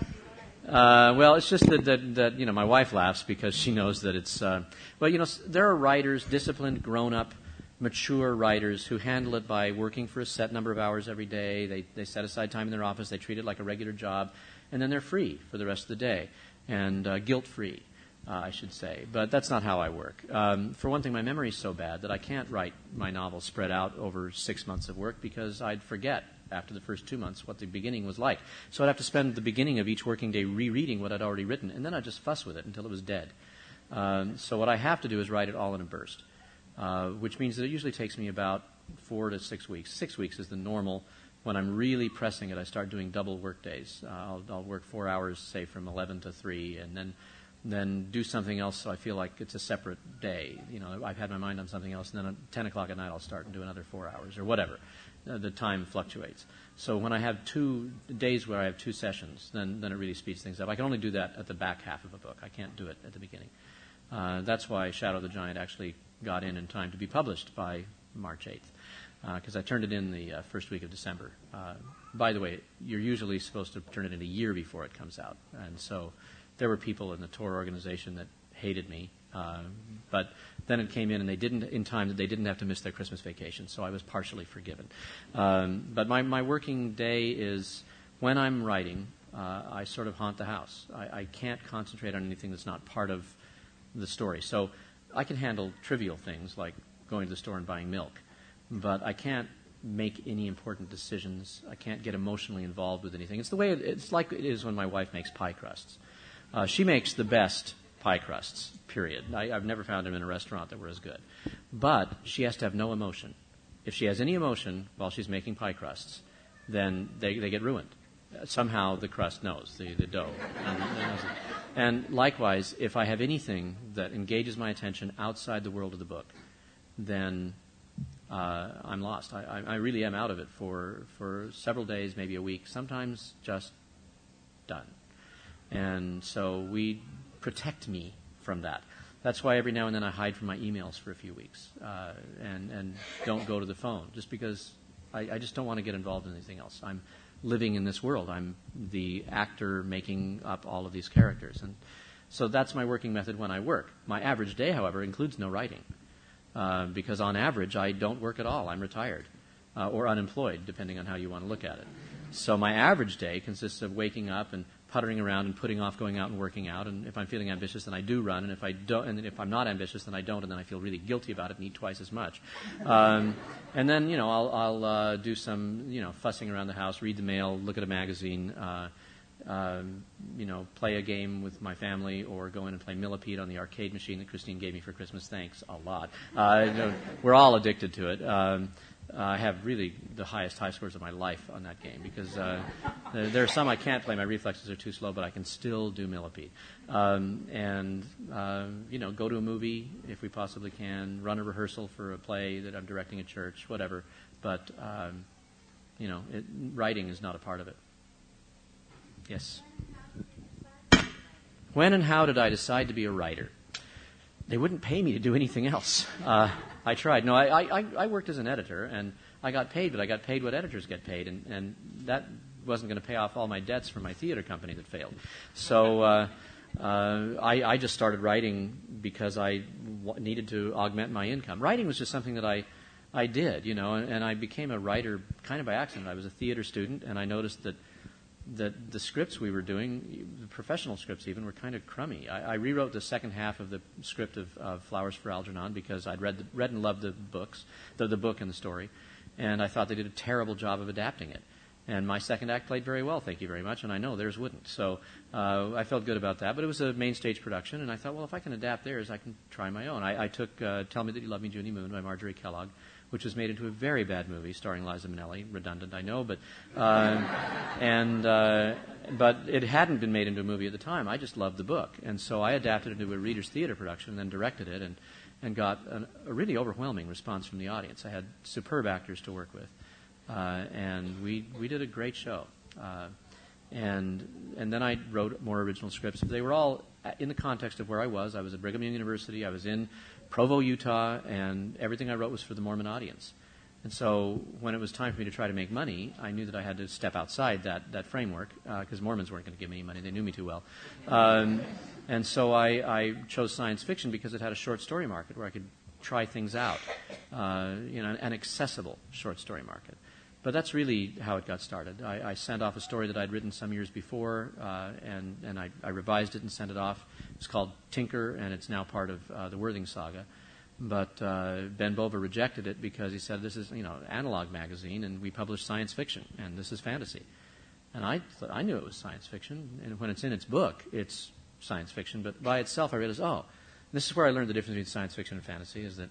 Speaker 2: uh, well, it's just that, that, that, you know, my wife laughs because she knows that it's, uh, well, you know, there are writers, disciplined, grown-up, mature writers who handle it by working for a set number of hours every day. They, they set aside time in their office. They treat it like a regular job. And then they're free for the rest of the day and uh, guilt-free, uh, I should say. But that's not how I work. Um, for one thing, my memory is so bad that I can't write my novel spread out over six months of work because I'd forget after the first two months what the beginning was like. So I'd have to spend the beginning of each working day rereading what I'd already written, and then I'd just fuss with it until it was dead. Um, so what I have to do is write it all in a burst, uh, which means that it usually takes me about four to six weeks. Six weeks is the normal. When I'm really pressing it, I start doing double work days. Uh, I'll, I'll work four hours, say, from eleven to three, and then then do something else so I feel like it's a separate day. You know, I've had my mind on something else, and then at ten o'clock at night I'll start and do another four hours or whatever. Uh, the time fluctuates. So when I have two days where I have two sessions, then, then it really speeds things up. I can only do that at the back half of a book. I can't do it at the beginning. Uh, that's why Shadow of the Giant actually got in in time to be published by March eighth, because uh, I turned it in the uh, first week of December. Uh, by the way, you're usually supposed to turn it in a year before it comes out. And so there were people in the Tor organization that hated me. Uh, but then it came in, and they didn't in time that they didn't have to miss their Christmas vacation, so I was partially forgiven. Um, but my, my working day is when I'm writing, uh, I sort of haunt the house. I, I can't concentrate on anything that's not part of the story. So I can handle trivial things like going to the store and buying milk, but I can't make any important decisions. I can't get emotionally involved with anything. It's the way it, it's like it is when my wife makes pie crusts. Uh, she makes the best pie crusts, period. I, I've never found them in a restaurant that were as good. But she has to have no emotion. If she has any emotion while she's making pie crusts, then they, they get ruined. Uh, somehow the crust knows, the, the dough. And, and likewise, if I have anything that engages my attention outside the world of the book, then uh, I'm lost. I, I, I really am out of it for, for several days, maybe a week, sometimes just done. And so we protect me from that. That's why every now and then I hide from my emails for a few weeks uh, and, and don't go to the phone, just because I, I just don't want to get involved in anything else. I'm living in this world. I'm the actor making up all of these characters. And so that's my working method when I work. My average day, however, includes no writing uh, because on average I don't work at all. I'm retired uh, or unemployed, depending on how you want to look at it. So my average day consists of waking up and puttering around and putting off going out and working out. And if I'm feeling ambitious, then I do run. And if I don't, and if I'm not ambitious, then I don't. And then I feel really guilty about it and eat twice as much. Um, and then, you know, I'll, I'll uh, do some, you know, fussing around the house, read the mail, look at a magazine, uh, um, you know, play a game with my family, or go in and play Millipede on the arcade machine that Christine gave me for Christmas. Thanks a lot. Uh, you know, we're all addicted to it. Um, I have really the highest high scores of my life on that game because uh, there, there are some I can't play. My reflexes are too slow, but I can still do Millipede. Um, and, uh, you know, go to a movie if we possibly can, run a rehearsal for a play that I'm directing at church, whatever. But, um, you know, it, writing is not a part of it. Yes? When and how did I decide to be a writer? They wouldn't pay me to do anything else. Uh, I tried. No, I, I, I worked as an editor, and I got paid, but I got paid what editors get paid, and, and that wasn't going to pay off all my debts from my theater company that failed. So uh, uh, I, I just started writing because I w- needed to augment my income. Writing was just something that I, I did, you know, and, and I became a writer kind of by accident. I was a theater student, and I noticed that that the scripts we were doing, the professional scripts even, were kind of crummy. I, I rewrote the second half of the script of, of Flowers for Algernon because I'd read the, read and loved the books, the, the book and the story, and I thought they did a terrible job of adapting it. And my second act played very well, thank you very much, and I know theirs wouldn't. So uh, I felt good about that, but it was a main stage production, and I thought, well, if I can adapt theirs, I can try my own. I, I took uh, Tell Me That You Love Me, Junie Moon by Marjorie Kellogg, which was made into a very bad movie starring Liza Minnelli. Redundant, I know, but uh, and uh, but it hadn't been made into a movie at the time. I just loved the book, and so I adapted it into a Reader's Theater production and then directed it, and and got an, a really overwhelming response from the audience. I had superb actors to work with, uh, and we we did a great show. Uh, and and then I wrote more original scripts. They were all in the context of where I was. I was at Brigham Young University. I was in Provo, Utah, and everything I wrote was for the Mormon audience. And so when it was time for me to try to make money, I knew that I had to step outside that, that framework because uh, Mormons weren't going to give me any money. They knew me too well. Um, and so I, I chose science fiction because it had a short story market where I could try things out, uh, you know, an accessible short story market. But that's really how it got started. I, I sent off a story that I'd written some years before, uh, and, and I, I revised it and sent it off. It's called Tinker, and it's now part of uh, the Worthing Saga. But uh, Ben Bova rejected it because he said, this is, you know, an analog magazine, and we publish science fiction, and this is fantasy. And I th- I knew it was science fiction, and when it's in its book, it's science fiction. But by itself, I realized, oh, this is where I learned the difference between science fiction and fantasy, is that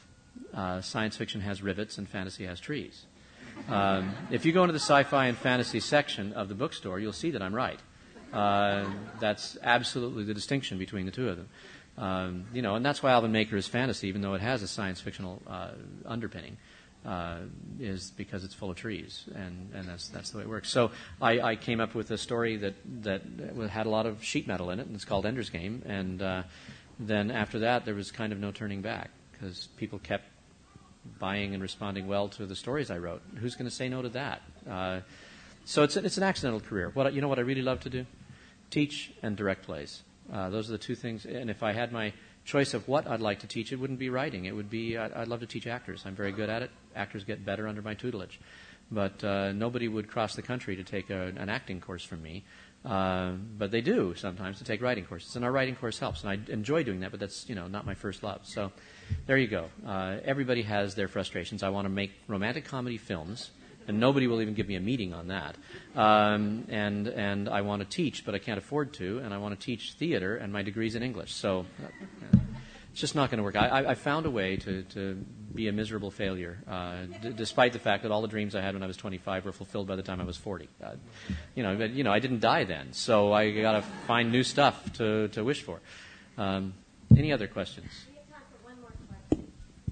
Speaker 2: uh, science fiction has rivets and fantasy has trees. Um, if you go into the sci-fi and fantasy section of the bookstore, you'll see that I'm right. Uh, that's absolutely the distinction between the two of them. Um, you know, and that's why Alvin Maker is fantasy, even though it has a science fictional uh, underpinning, uh, is because it's full of trees, and, and that's that's the way it works. So I, I came up with a story that that had a lot of sheet metal in it, and it's called Ender's Game. And uh, then after that, there was kind of no turning back because people kept buying and responding well to the stories I wrote. Who's going to say no to that? Uh, so it's it's an accidental career. What you know what I really love to do? Teach and direct plays. Uh, those are the two things. And if I had my choice of what I'd like to teach, it wouldn't be writing. It would be I'd, I'd love to teach actors. I'm very good at it. Actors get better under my tutelage. But uh, nobody would cross the country to take a, an acting course from me. Uh, but they do sometimes to take writing courses, and our writing course helps. And I enjoy doing that, but that's you know not my first love. So there you go. Uh, everybody has their frustrations. I want to make romantic comedy films, and nobody will even give me a meeting on that. Um, and and I want to teach, but I can't afford to. And I want to teach theater, and my degree's in English. So uh, it's just not going to work. I, I, I found a way to, to be a miserable failure, uh, d- despite the fact that all the dreams I had when I was twenty-five were fulfilled by the time I was forty. Uh, you know, but you know, I didn't die then, so I got to find new stuff to, to wish for. Um, any other questions?
Speaker 4: We have time for one more question.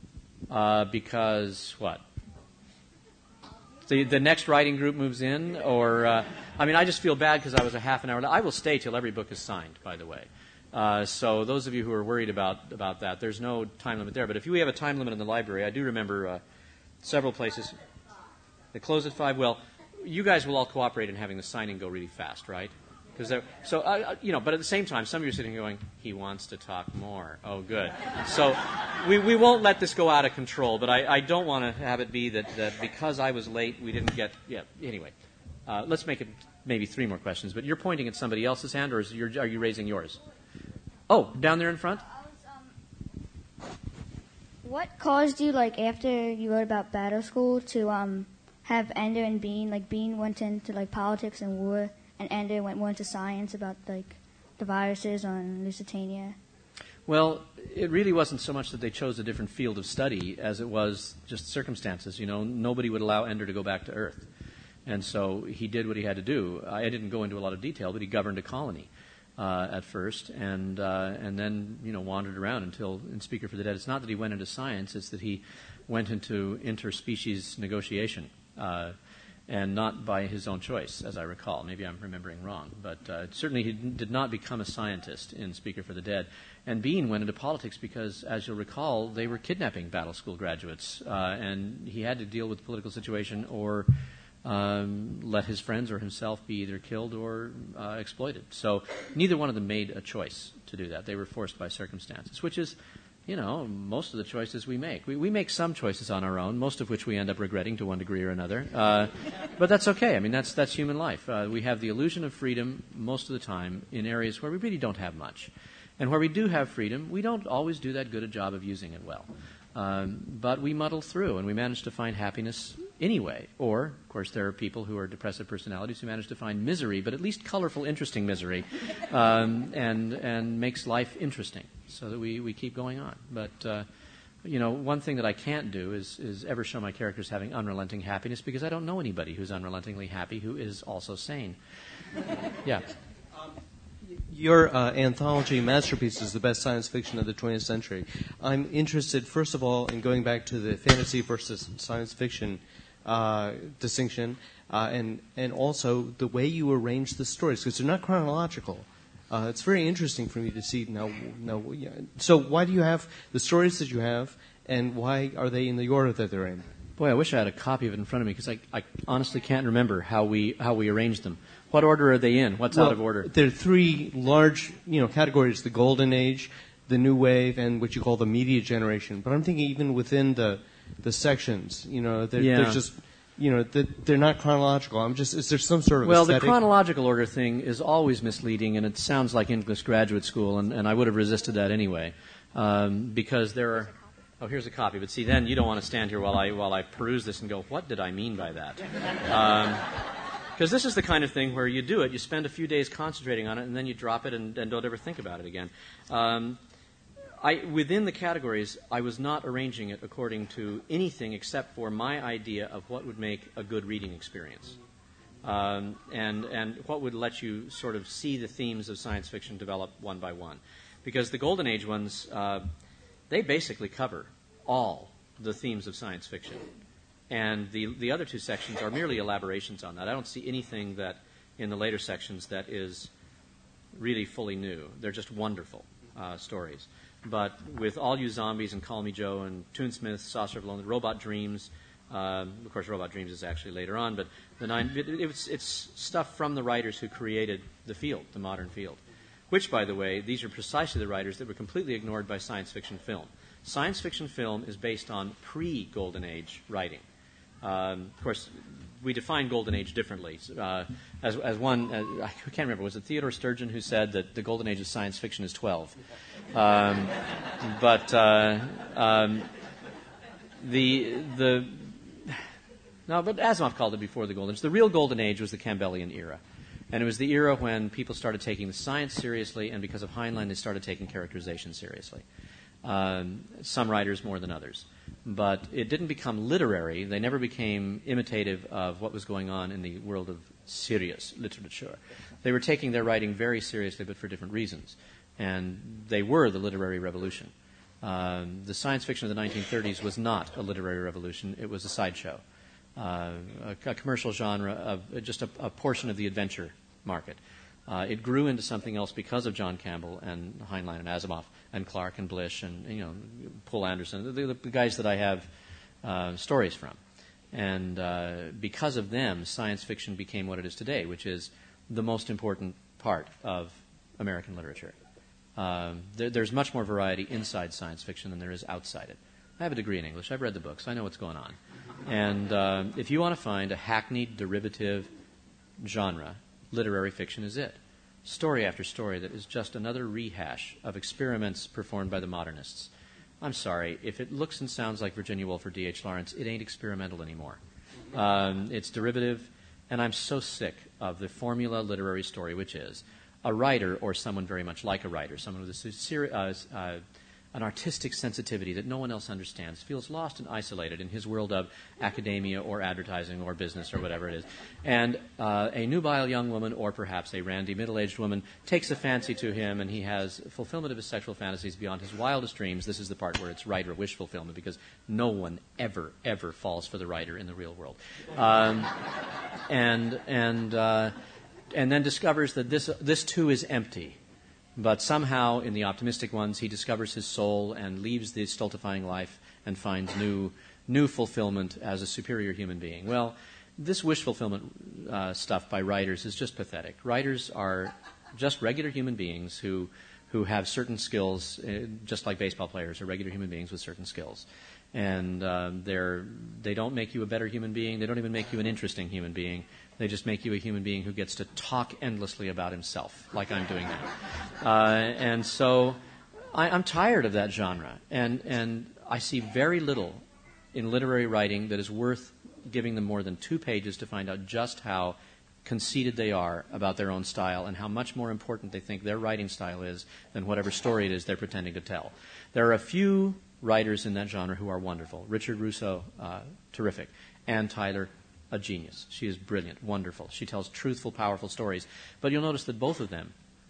Speaker 2: Uh, because what? The the next writing group moves in, or uh, I mean, I just feel bad because I was a half an hour. I will stay till every book is signed, by the way. Uh, so those of you who are worried about, about that, there's no time limit there. But if we have a time limit in the library, I do remember uh, several places. They close at five. Well, you guys will all cooperate in having the signing go really fast, right? Because so uh, you know. But at the same time, some of you are sitting here going, "He wants to talk more." Oh, good. So we we won't let this go out of control. But I, I don't want to have it be that, that because I was late, we didn't get. Yeah. Anyway, uh, let's make it maybe three more questions. But you're pointing at somebody else's hand, or is you're, are you raising yours? Oh, down there in front?
Speaker 4: I was, um, what caused you, like, after you wrote about Battle School, to um, have Ender and Bean, like, Bean went into, like, politics and war, and Ender went more into science about, like, the viruses on Lusitania?
Speaker 2: Well, it really wasn't so much that they chose a different field of study as it was just circumstances. You know, nobody would allow Ender to go back to Earth. And so he did what he had to do. I didn't go into a lot of detail, but he governed a colony. Uh, at first, and uh, and then you know wandered around until in Speaker for the Dead. It's not that he went into science; it's that he went into interspecies negotiation, uh, and not by his own choice, as I recall. Maybe I'm remembering wrong, but uh, certainly he did not become a scientist in Speaker for the Dead. And Bean went into politics because, as you'll recall, they were kidnapping Battle School graduates, uh, and he had to deal with the political situation or Um, let his friends or himself be either killed or uh, exploited. So neither one of them made a choice to do that. They were forced by circumstances, which is, you know, most of the choices we make. We, we make some choices on our own, most of which we end up regretting to one degree or another. Uh, but that's okay. I mean, that's that's human life. Uh, we have the illusion of freedom most of the time in areas where we really don't have much. And where we do have freedom, we don't always do that good a job of using it well. Um, but we muddle through, and we manage to find happiness anyway. Or, of course, there are people who are depressive personalities who manage to find misery, but at least colorful, interesting misery, um, and and makes life interesting so that we, we keep going on. But uh, you know, one thing that I can't do is, is ever show my characters having unrelenting happiness because I don't know anybody who's unrelentingly happy who is also sane. Yeah.
Speaker 7: Your uh, anthology masterpiece is the best science fiction of the twentieth century. I'm interested, first of all, in going back to the fantasy versus science fiction uh, distinction, uh, and and also the way you arrange the stories, because they're not chronological. Uh, it's very interesting for me to see now. now yeah. So why do you have the stories that you have, and why are they in the order that they're in?
Speaker 2: Boy, I wish I had a copy of it in front of me, because I, I honestly can't remember how we how we arranged them. What order are they in? What's
Speaker 7: well,
Speaker 2: out of order?
Speaker 7: There are three large, you know, categories: the Golden Age, the New Wave, and what you call the Media Generation. But I'm thinking even within the the sections, you know, they're,
Speaker 2: yeah.
Speaker 7: they're just, you know, they're not chronological. I'm just, is there some sort of
Speaker 2: well,
Speaker 7: aesthetic?
Speaker 2: The chronological order thing is always misleading, and it sounds like English graduate school, and, and I would have resisted that anyway, um, because there are. Oh, here's a copy. But see, then you don't want to stand here while I while I peruse this and go, what did I mean by that? Um, Because this is the kind of thing where you do it, you spend a few days concentrating on it, and then you drop it and, and don't ever think about it again. Um, I, within the categories, I was not arranging it according to anything except for my idea of what would make a good reading experience, um, and and what would let you sort of see the themes of science fiction develop one by one. Because the Golden Age ones, uh, they basically cover all the themes of science fiction. And the the other two sections are merely elaborations on that. I don't see anything that in the later sections that is really fully new. They're just wonderful uh, stories. But with All You Zombies and Call Me Joe and Toonsmith, Saucer of Lone, Robot Dreams, um, of course Robot Dreams is actually later on, but the nine it, it's, it's stuff from the writers who created the field, the modern field. Which, by the way, these are precisely the writers that were completely ignored by science fiction film. Science fiction film is based on pre-Golden Age writing. Um, of course, we define Golden Age differently. Uh, as, as one, uh, I can't remember, was it Theodore Sturgeon who said that the Golden Age of science fiction is twelve? Um, but uh, um, the the no, but Asimov called it before the Golden Age. The real Golden Age was the Campbellian era, and it was the era when people started taking the science seriously, and because of Heinlein, they started taking characterization seriously. Um, some writers more than others. But it didn't become literary. They never became imitative of what was going on in the world of serious literature. They were taking their writing very seriously, but for different reasons. And they were the literary revolution. Um, the science fiction of the nineteen thirties was not a literary revolution. It was a sideshow, uh, a, a commercial genre of uh, just a, a portion of the adventure market. Uh, it grew into something else because of John Campbell and Heinlein and Asimov and Clark and Blish and, you know, Poul Anderson, the, the guys that I have uh, stories from. And uh, because of them, science fiction became what it is today, which is the most important part of American literature. Um, there, there's much more variety inside science fiction than there is outside it. I have a degree in English. I've read the books. I know what's going on. And uh, if you want to find a hackneyed derivative genre, literary fiction is it. Story after story that is just another rehash of experiments performed by the modernists. I'm sorry, if it looks and sounds like Virginia Woolf or D H Lawrence, it ain't experimental anymore. Um, it's derivative, and I'm so sick of the formula literary story, which is a writer or someone very much like a writer, someone with a seri- uh, uh, an artistic sensitivity that no one else understands, feels lost and isolated in his world of academia or advertising or business or whatever it is. And uh, a nubile young woman or perhaps a randy middle-aged woman takes a fancy to him, and he has fulfillment of his sexual fantasies beyond his wildest dreams. This is the part where it's writer wish fulfillment, because no one ever, ever falls for the writer in the real world. Um, and and uh, and then discovers that this this too is empty. But somehow, in the optimistic ones, he discovers his soul and leaves the stultifying life and finds new new fulfillment as a superior human being. Well, this wish fulfillment uh, stuff by writers is just pathetic. Writers are just regular human beings who who have certain skills, uh, just like baseball players are regular human beings with certain skills. And uh, they're they don't make you a better human being. They don't even make you an interesting human being. They just make you a human being who gets to talk endlessly about himself, like I'm doing now. Uh, and so I, I'm tired of that genre. And, and I see very little in literary writing that is worth giving them more than two pages to find out just how conceited they are about their own style and how much more important they think their writing style is than whatever story it is they're pretending to tell. There are a few writers in that genre who are wonderful. Richard Russo, uh, terrific. Ann Tyler, a genius. She is brilliant, wonderful. She tells truthful, powerful stories. But you'll notice that both of them,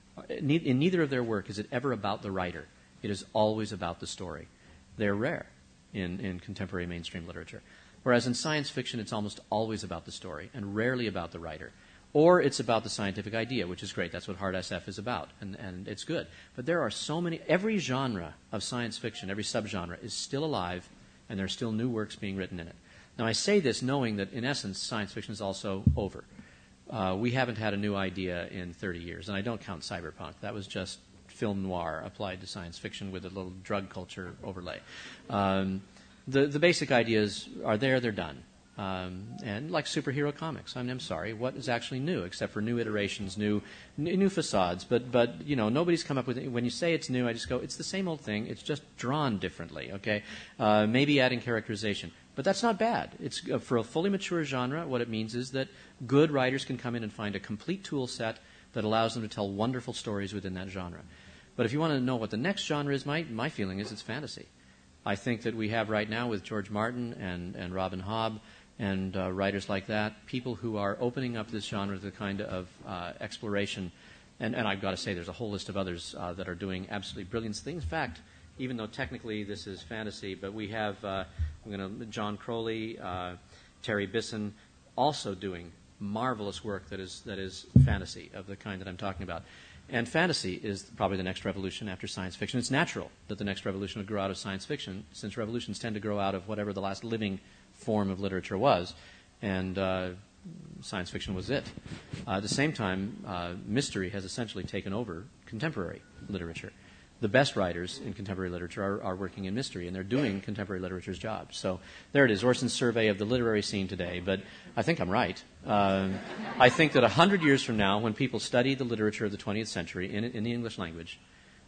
Speaker 2: in neither of their work is it ever about the writer. It is always about the story. They're rare in, in contemporary mainstream literature. Whereas in science fiction, it's almost always about the story and rarely about the writer. Or it's about the scientific idea, which is great. That's what Hard S F is about, and, and it's good. But there are so many, every genre of science fiction, every subgenre is still alive, and there are still new works being written in it. Now, I say this knowing that, in essence, science fiction is also over. Uh, we haven't had a new idea in thirty years, and I don't count cyberpunk. That was just film noir applied to science fiction with a little drug culture overlay. Um, the, the basic ideas are there, they're done. Um, and like superhero comics, I mean, I'm sorry, what is actually new except for new iterations, new new, new facades? But but you know, nobody's come up with it. When you say it's new, I just go, it's the same old thing. It's just drawn differently. Okay, uh, maybe adding characterization, but that's not bad. It's uh, for a fully mature genre. What it means is that good writers can come in and find a complete tool set that allows them to tell wonderful stories within that genre. But if you want to know what the next genre is, my my feeling is it's fantasy. I think that we have right now with George Martin and and Robin Hobb and uh, writers like that, people who are opening up this genre to the kind of uh, exploration. And, and I've got to say, there's a whole list of others uh, that are doing absolutely brilliant things. In fact, even though technically this is fantasy, but we have uh, I'm gonna, John Crowley, uh, Terry Bisson, also doing marvelous work that is that is fantasy of the kind that I'm talking about. And fantasy is probably the next revolution after science fiction. It's natural that the next revolution would grow out of science fiction, since revolutions tend to grow out of whatever the last living form of literature was, and uh, science fiction was it. Uh, at the same time, uh, mystery has essentially taken over contemporary literature. The best writers in contemporary literature are, are working in mystery, and they're doing contemporary literature's job. So there it is, Orson's survey of the literary scene today. But I think I'm right. Uh, I think that a hundred years from now, when people study the literature of the twentieth century in, in the English language,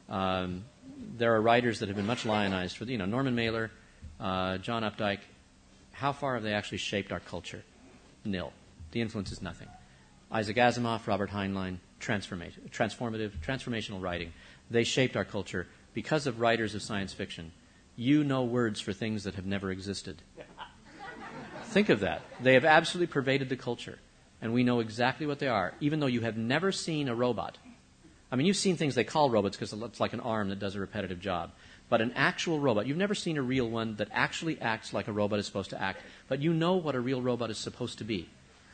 Speaker 2: um, there are writers that have been much lionized for, you know, Norman Mailer, uh, John Updike. How far have they actually shaped our culture? Nil. The influence is nothing. Isaac Asimov, Robert Heinlein, transformative, transformative, transformational writing. They shaped our culture because of writers of science fiction. You know words for things that have never existed. Think of that. They have absolutely pervaded the culture, and we know exactly what they are, even though you have never seen a robot. I mean, you've seen things they call robots because it's like an arm that does a repetitive job. But an actual robot, you've never seen a real one that actually acts like a robot is supposed to act, but you know what a real robot is supposed to be,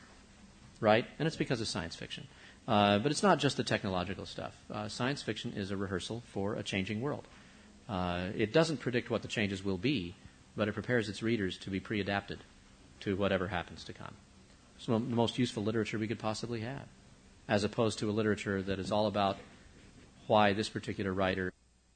Speaker 2: right? And it's because of science fiction. Uh, but it's not just the technological stuff. Uh, science fiction is a rehearsal for a changing world. Uh, it doesn't predict what the changes will be, but it prepares its readers to be pre-adapted to whatever happens to come. It's the most useful literature we could possibly have, as opposed to a literature that is all about why this particular writer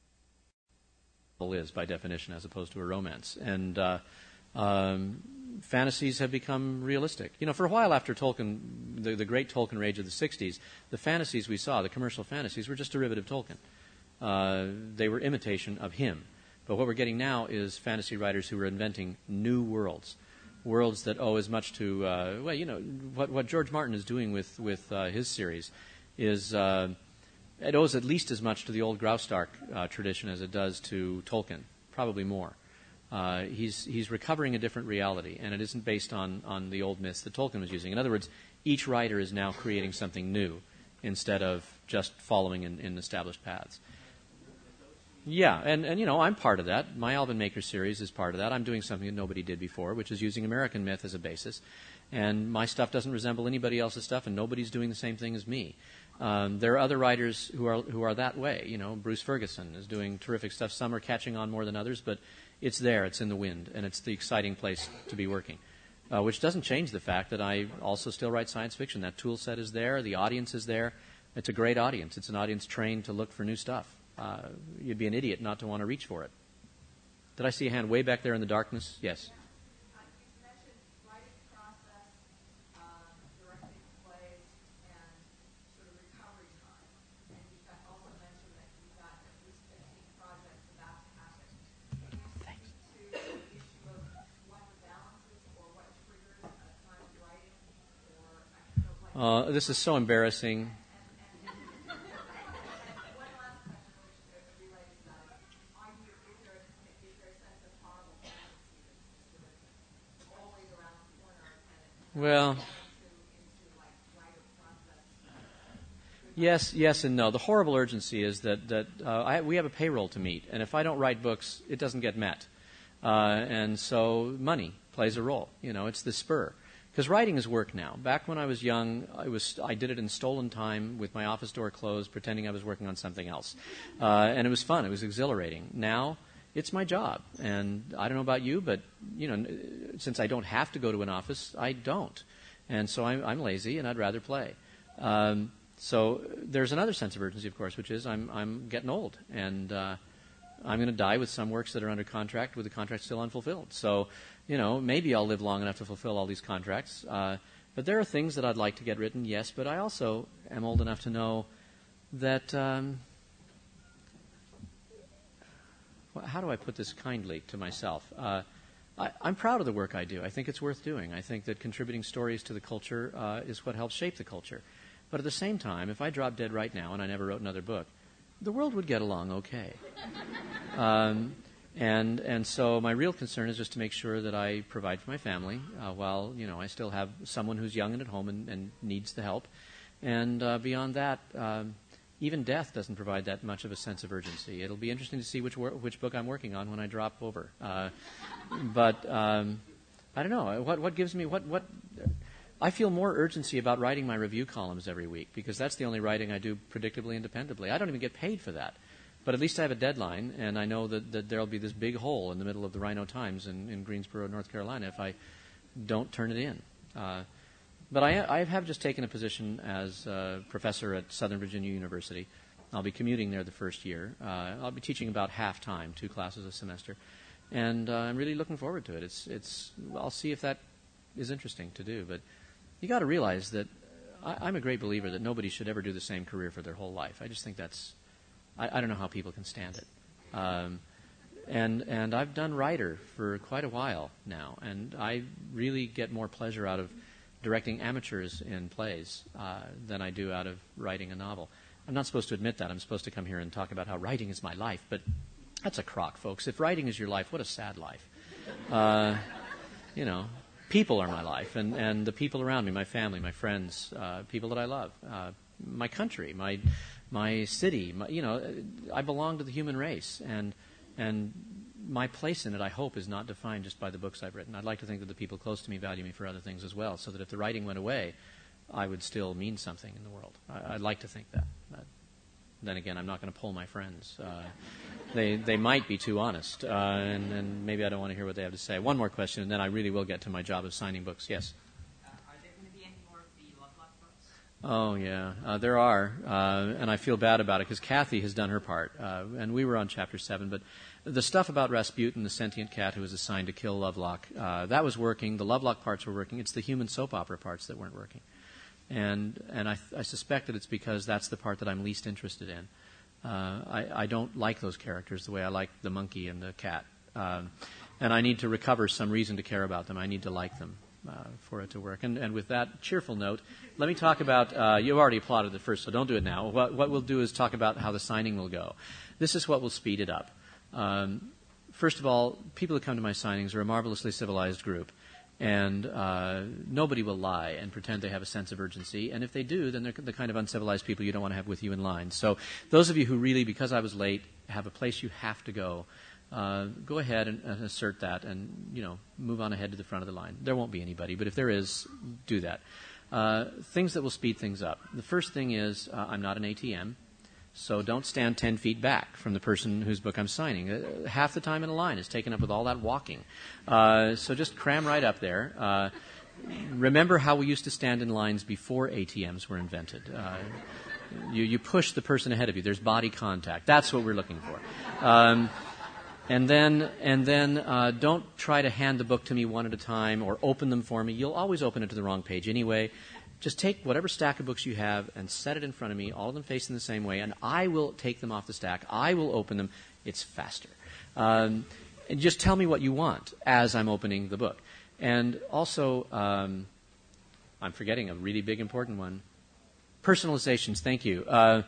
Speaker 2: is by definition, as opposed to a romance. And uh, um, fantasies have become realistic. You know, for a while after Tolkien, the, the great Tolkien rage of the sixties, the fantasies we saw, the commercial fantasies, were just derivative Tolkien. Uh, they were imitation of him. But what we're getting now is fantasy writers who are inventing new worlds, worlds that owe as much to, uh, well, you know, what, what George Martin is doing with, with uh, his series is... Uh, It owes at least as much to the old Graustark uh, tradition as it does to Tolkien, probably more. Uh, he's he's recovering a different reality, and it isn't based on, on the old myths that Tolkien was using. In other words, each writer is now creating something new instead of just following in, in established paths. Yeah, and, and, you know, I'm part of that. My Alvin Maker series is part of that. I'm doing something that nobody did before, which is using American myth as a basis. And my stuff doesn't resemble anybody else's stuff, and nobody's doing the same thing as me. Um, there are other writers who are who are that way. You know, Bruce Ferguson is doing terrific stuff. Some are catching on more than others, but it's there. It's in the wind, and it's the exciting place to be working, uh, which doesn't change the fact that I also still write science fiction. That tool set is there. The audience is there. It's a great audience. It's an audience trained to look for new stuff. Uh, you'd be an idiot not to want to reach for it. Did I see a hand way back there in the darkness? Yes. Uh, this is so embarrassing. Yes, yes, and no. The horrible urgency is that that uh, I, we have a payroll to meet, and if I don't write books, it doesn't get met, uh, and so money plays a role. You know, it's the spur. Because writing is work now. Back when I was young, I was I did it in stolen time with my office door closed, pretending I was working on something else, uh, and it was fun. It was exhilarating. Now it's my job, and I don't know about you, but you know, since I don't have to go to an office, I don't, and so I'm, I'm lazy, and I'd rather play. Um, so there's another sense of urgency, of course, which is I'm I'm getting old, and uh, I'm going to die with some works that are under contract with the contract still unfulfilled. So. You know, maybe I'll live long enough to fulfill all these contracts. Uh, but there are things that I'd like to get written, yes, but I also am old enough to know that, um, how do I put this kindly to myself? Uh, I, I'm proud of the work I do. I think it's worth doing. I think that contributing stories to the culture uh, is what helps shape the culture. But at the same time, if I dropped dead right now and I never wrote another book, the world would get along okay. Um, And and so my real concern is just to make sure that I provide for my family uh, while, you know, I still have someone who's young and at home and, and needs the help. And uh, beyond that, um, even death doesn't provide that much of a sense of urgency. It'll be interesting to see which wor- which book I'm working on when I drop over. Uh, but um, I don't know. What what gives me what what I feel more urgency about writing my review columns every week because that's the only writing I do predictably and dependably. I don't even get paid for that. But at least I have a deadline, and I know that, that there will be this big hole in the middle of the Rhino Times in, in Greensboro, North Carolina, if I don't turn it in. Uh, but I, I have just taken a position as a professor at Southern Virginia University. I'll be commuting there the first year. Uh, I'll be teaching about half-time, two classes a semester. And uh, I'm really looking forward to it. It's, it's, I'll see if that is interesting to do. But you got to realize that I, I'm a great believer that nobody should ever do the same career for their whole life. I just think that's I, I don't know how people can stand it. Um, and and I've done writer for quite a while now, and I really get more pleasure out of directing amateurs in plays uh, than I do out of writing a novel. I'm not supposed to admit that. I'm supposed to come here and talk about how writing is my life, but that's a crock, folks. If writing is your life, what a sad life. Uh, you know, people are my life, and, and the people around me, my family, my friends, uh, people that I love, uh, my country, my my city, my, you know, I belong to the human race, and and my place in it, I hope, is not defined just by the books I've written. I'd like to think that the people close to me value me for other things as well, so that if the writing went away, I would still mean something in the world. I, I'd like to think that. But then again, I'm not going to poll my friends. Uh, they they might be too honest, uh, and, and maybe I don't want to hear what they have to say. One more question, and then I really will get to my job of signing books. Yes? Oh, yeah. Uh, there are, uh, and I feel bad about it because Kathy has done her part, uh, and we were on Chapter seven. But the stuff about Rasputin, the sentient cat who was assigned to kill Lovelock, uh, that was working. The Lovelock parts were working. It's the human soap opera parts that weren't working. And and I, I suspect that it's because that's the part that I'm least interested in. Uh, I, I don't like those characters the way I like the monkey and the cat. Um, and I need to recover some reason to care about them. I need to like them. Uh, for it to work. And, and with that cheerful note, let me talk about, uh, you already applauded it first, so don't do it now. What, what we'll do is talk about how the signing will go. This is what will speed it up. Um, first of all, people who come to my signings are a marvelously civilized group. And uh, nobody will lie and pretend they have a sense of urgency. And if they do, then they're the kind of uncivilized people you don't want to have with you in line. So those of you who really, because I was late, have a place you have to go, Uh, go ahead and uh, assert that and, you know, move on ahead to the front of the line. There won't be anybody, but if there is, do that. Uh, things that will speed things up. The first thing is uh, I'm not an A T M, so don't stand ten feet back from the person whose book I'm signing. Uh, half the time in a line is taken up with all that walking. Uh, so just cram right up there. Uh, remember how we used to stand in lines before A T Ms were invented. Uh, you, you push the person ahead of you. There's body contact. That's what we're looking for. Um, And then, and then, uh, don't try to hand the book to me one at a time or open them for me. You'll always open it to the wrong page anyway. Just take whatever stack of books you have and set it in front of me, all of them facing the same way, and I will take them off the stack. I will open them. It's faster. Um, and just tell me what you want as I'm opening the book. And also, um, I'm forgetting a really big important one. Personalizations. Thank you. Uh,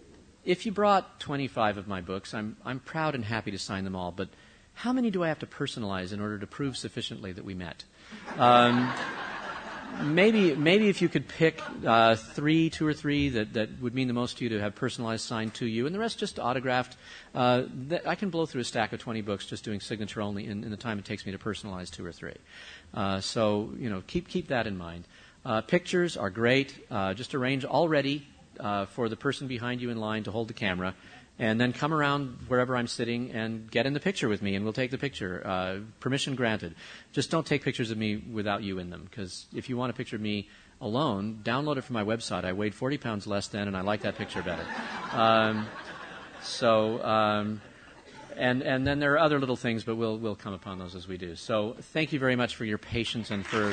Speaker 2: If you brought twenty-five of my books, I'm I'm proud and happy to sign them all, but how many do I have to personalize in order to prove sufficiently that we met? Um, maybe maybe if you could pick uh, three, two or three that, that would mean the most to you to have personalized signed to you, and the rest just autographed. Uh, that I can blow through a stack of twenty books just doing signature only in, in the time it takes me to personalize two or three. Uh, so, you know, keep keep that in mind. Uh, pictures are great. Uh, just arrange all ready uh, for the person behind you in line to hold the camera, and then come around wherever I'm sitting and get in the picture with me, and we'll take the picture. Uh, permission granted. Just don't take pictures of me without you in them, because if you want a picture of me alone, download it from my website. I weighed forty pounds less then, and I like that picture better. Um, so, um, and and then there are other little things, but we'll we'll come upon those as we do. So, thank you very much for your patience and for.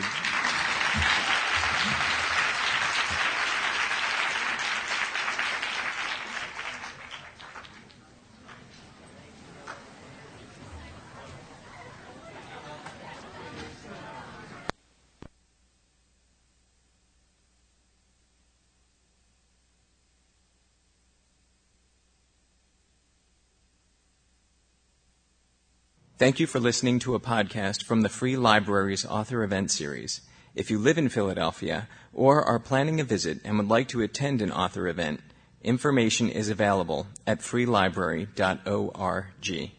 Speaker 1: Thank you for listening to a podcast from the Free Library's Author Event Series. If you live in Philadelphia or are planning a visit and would like to attend an author event, information is available at free library dot org.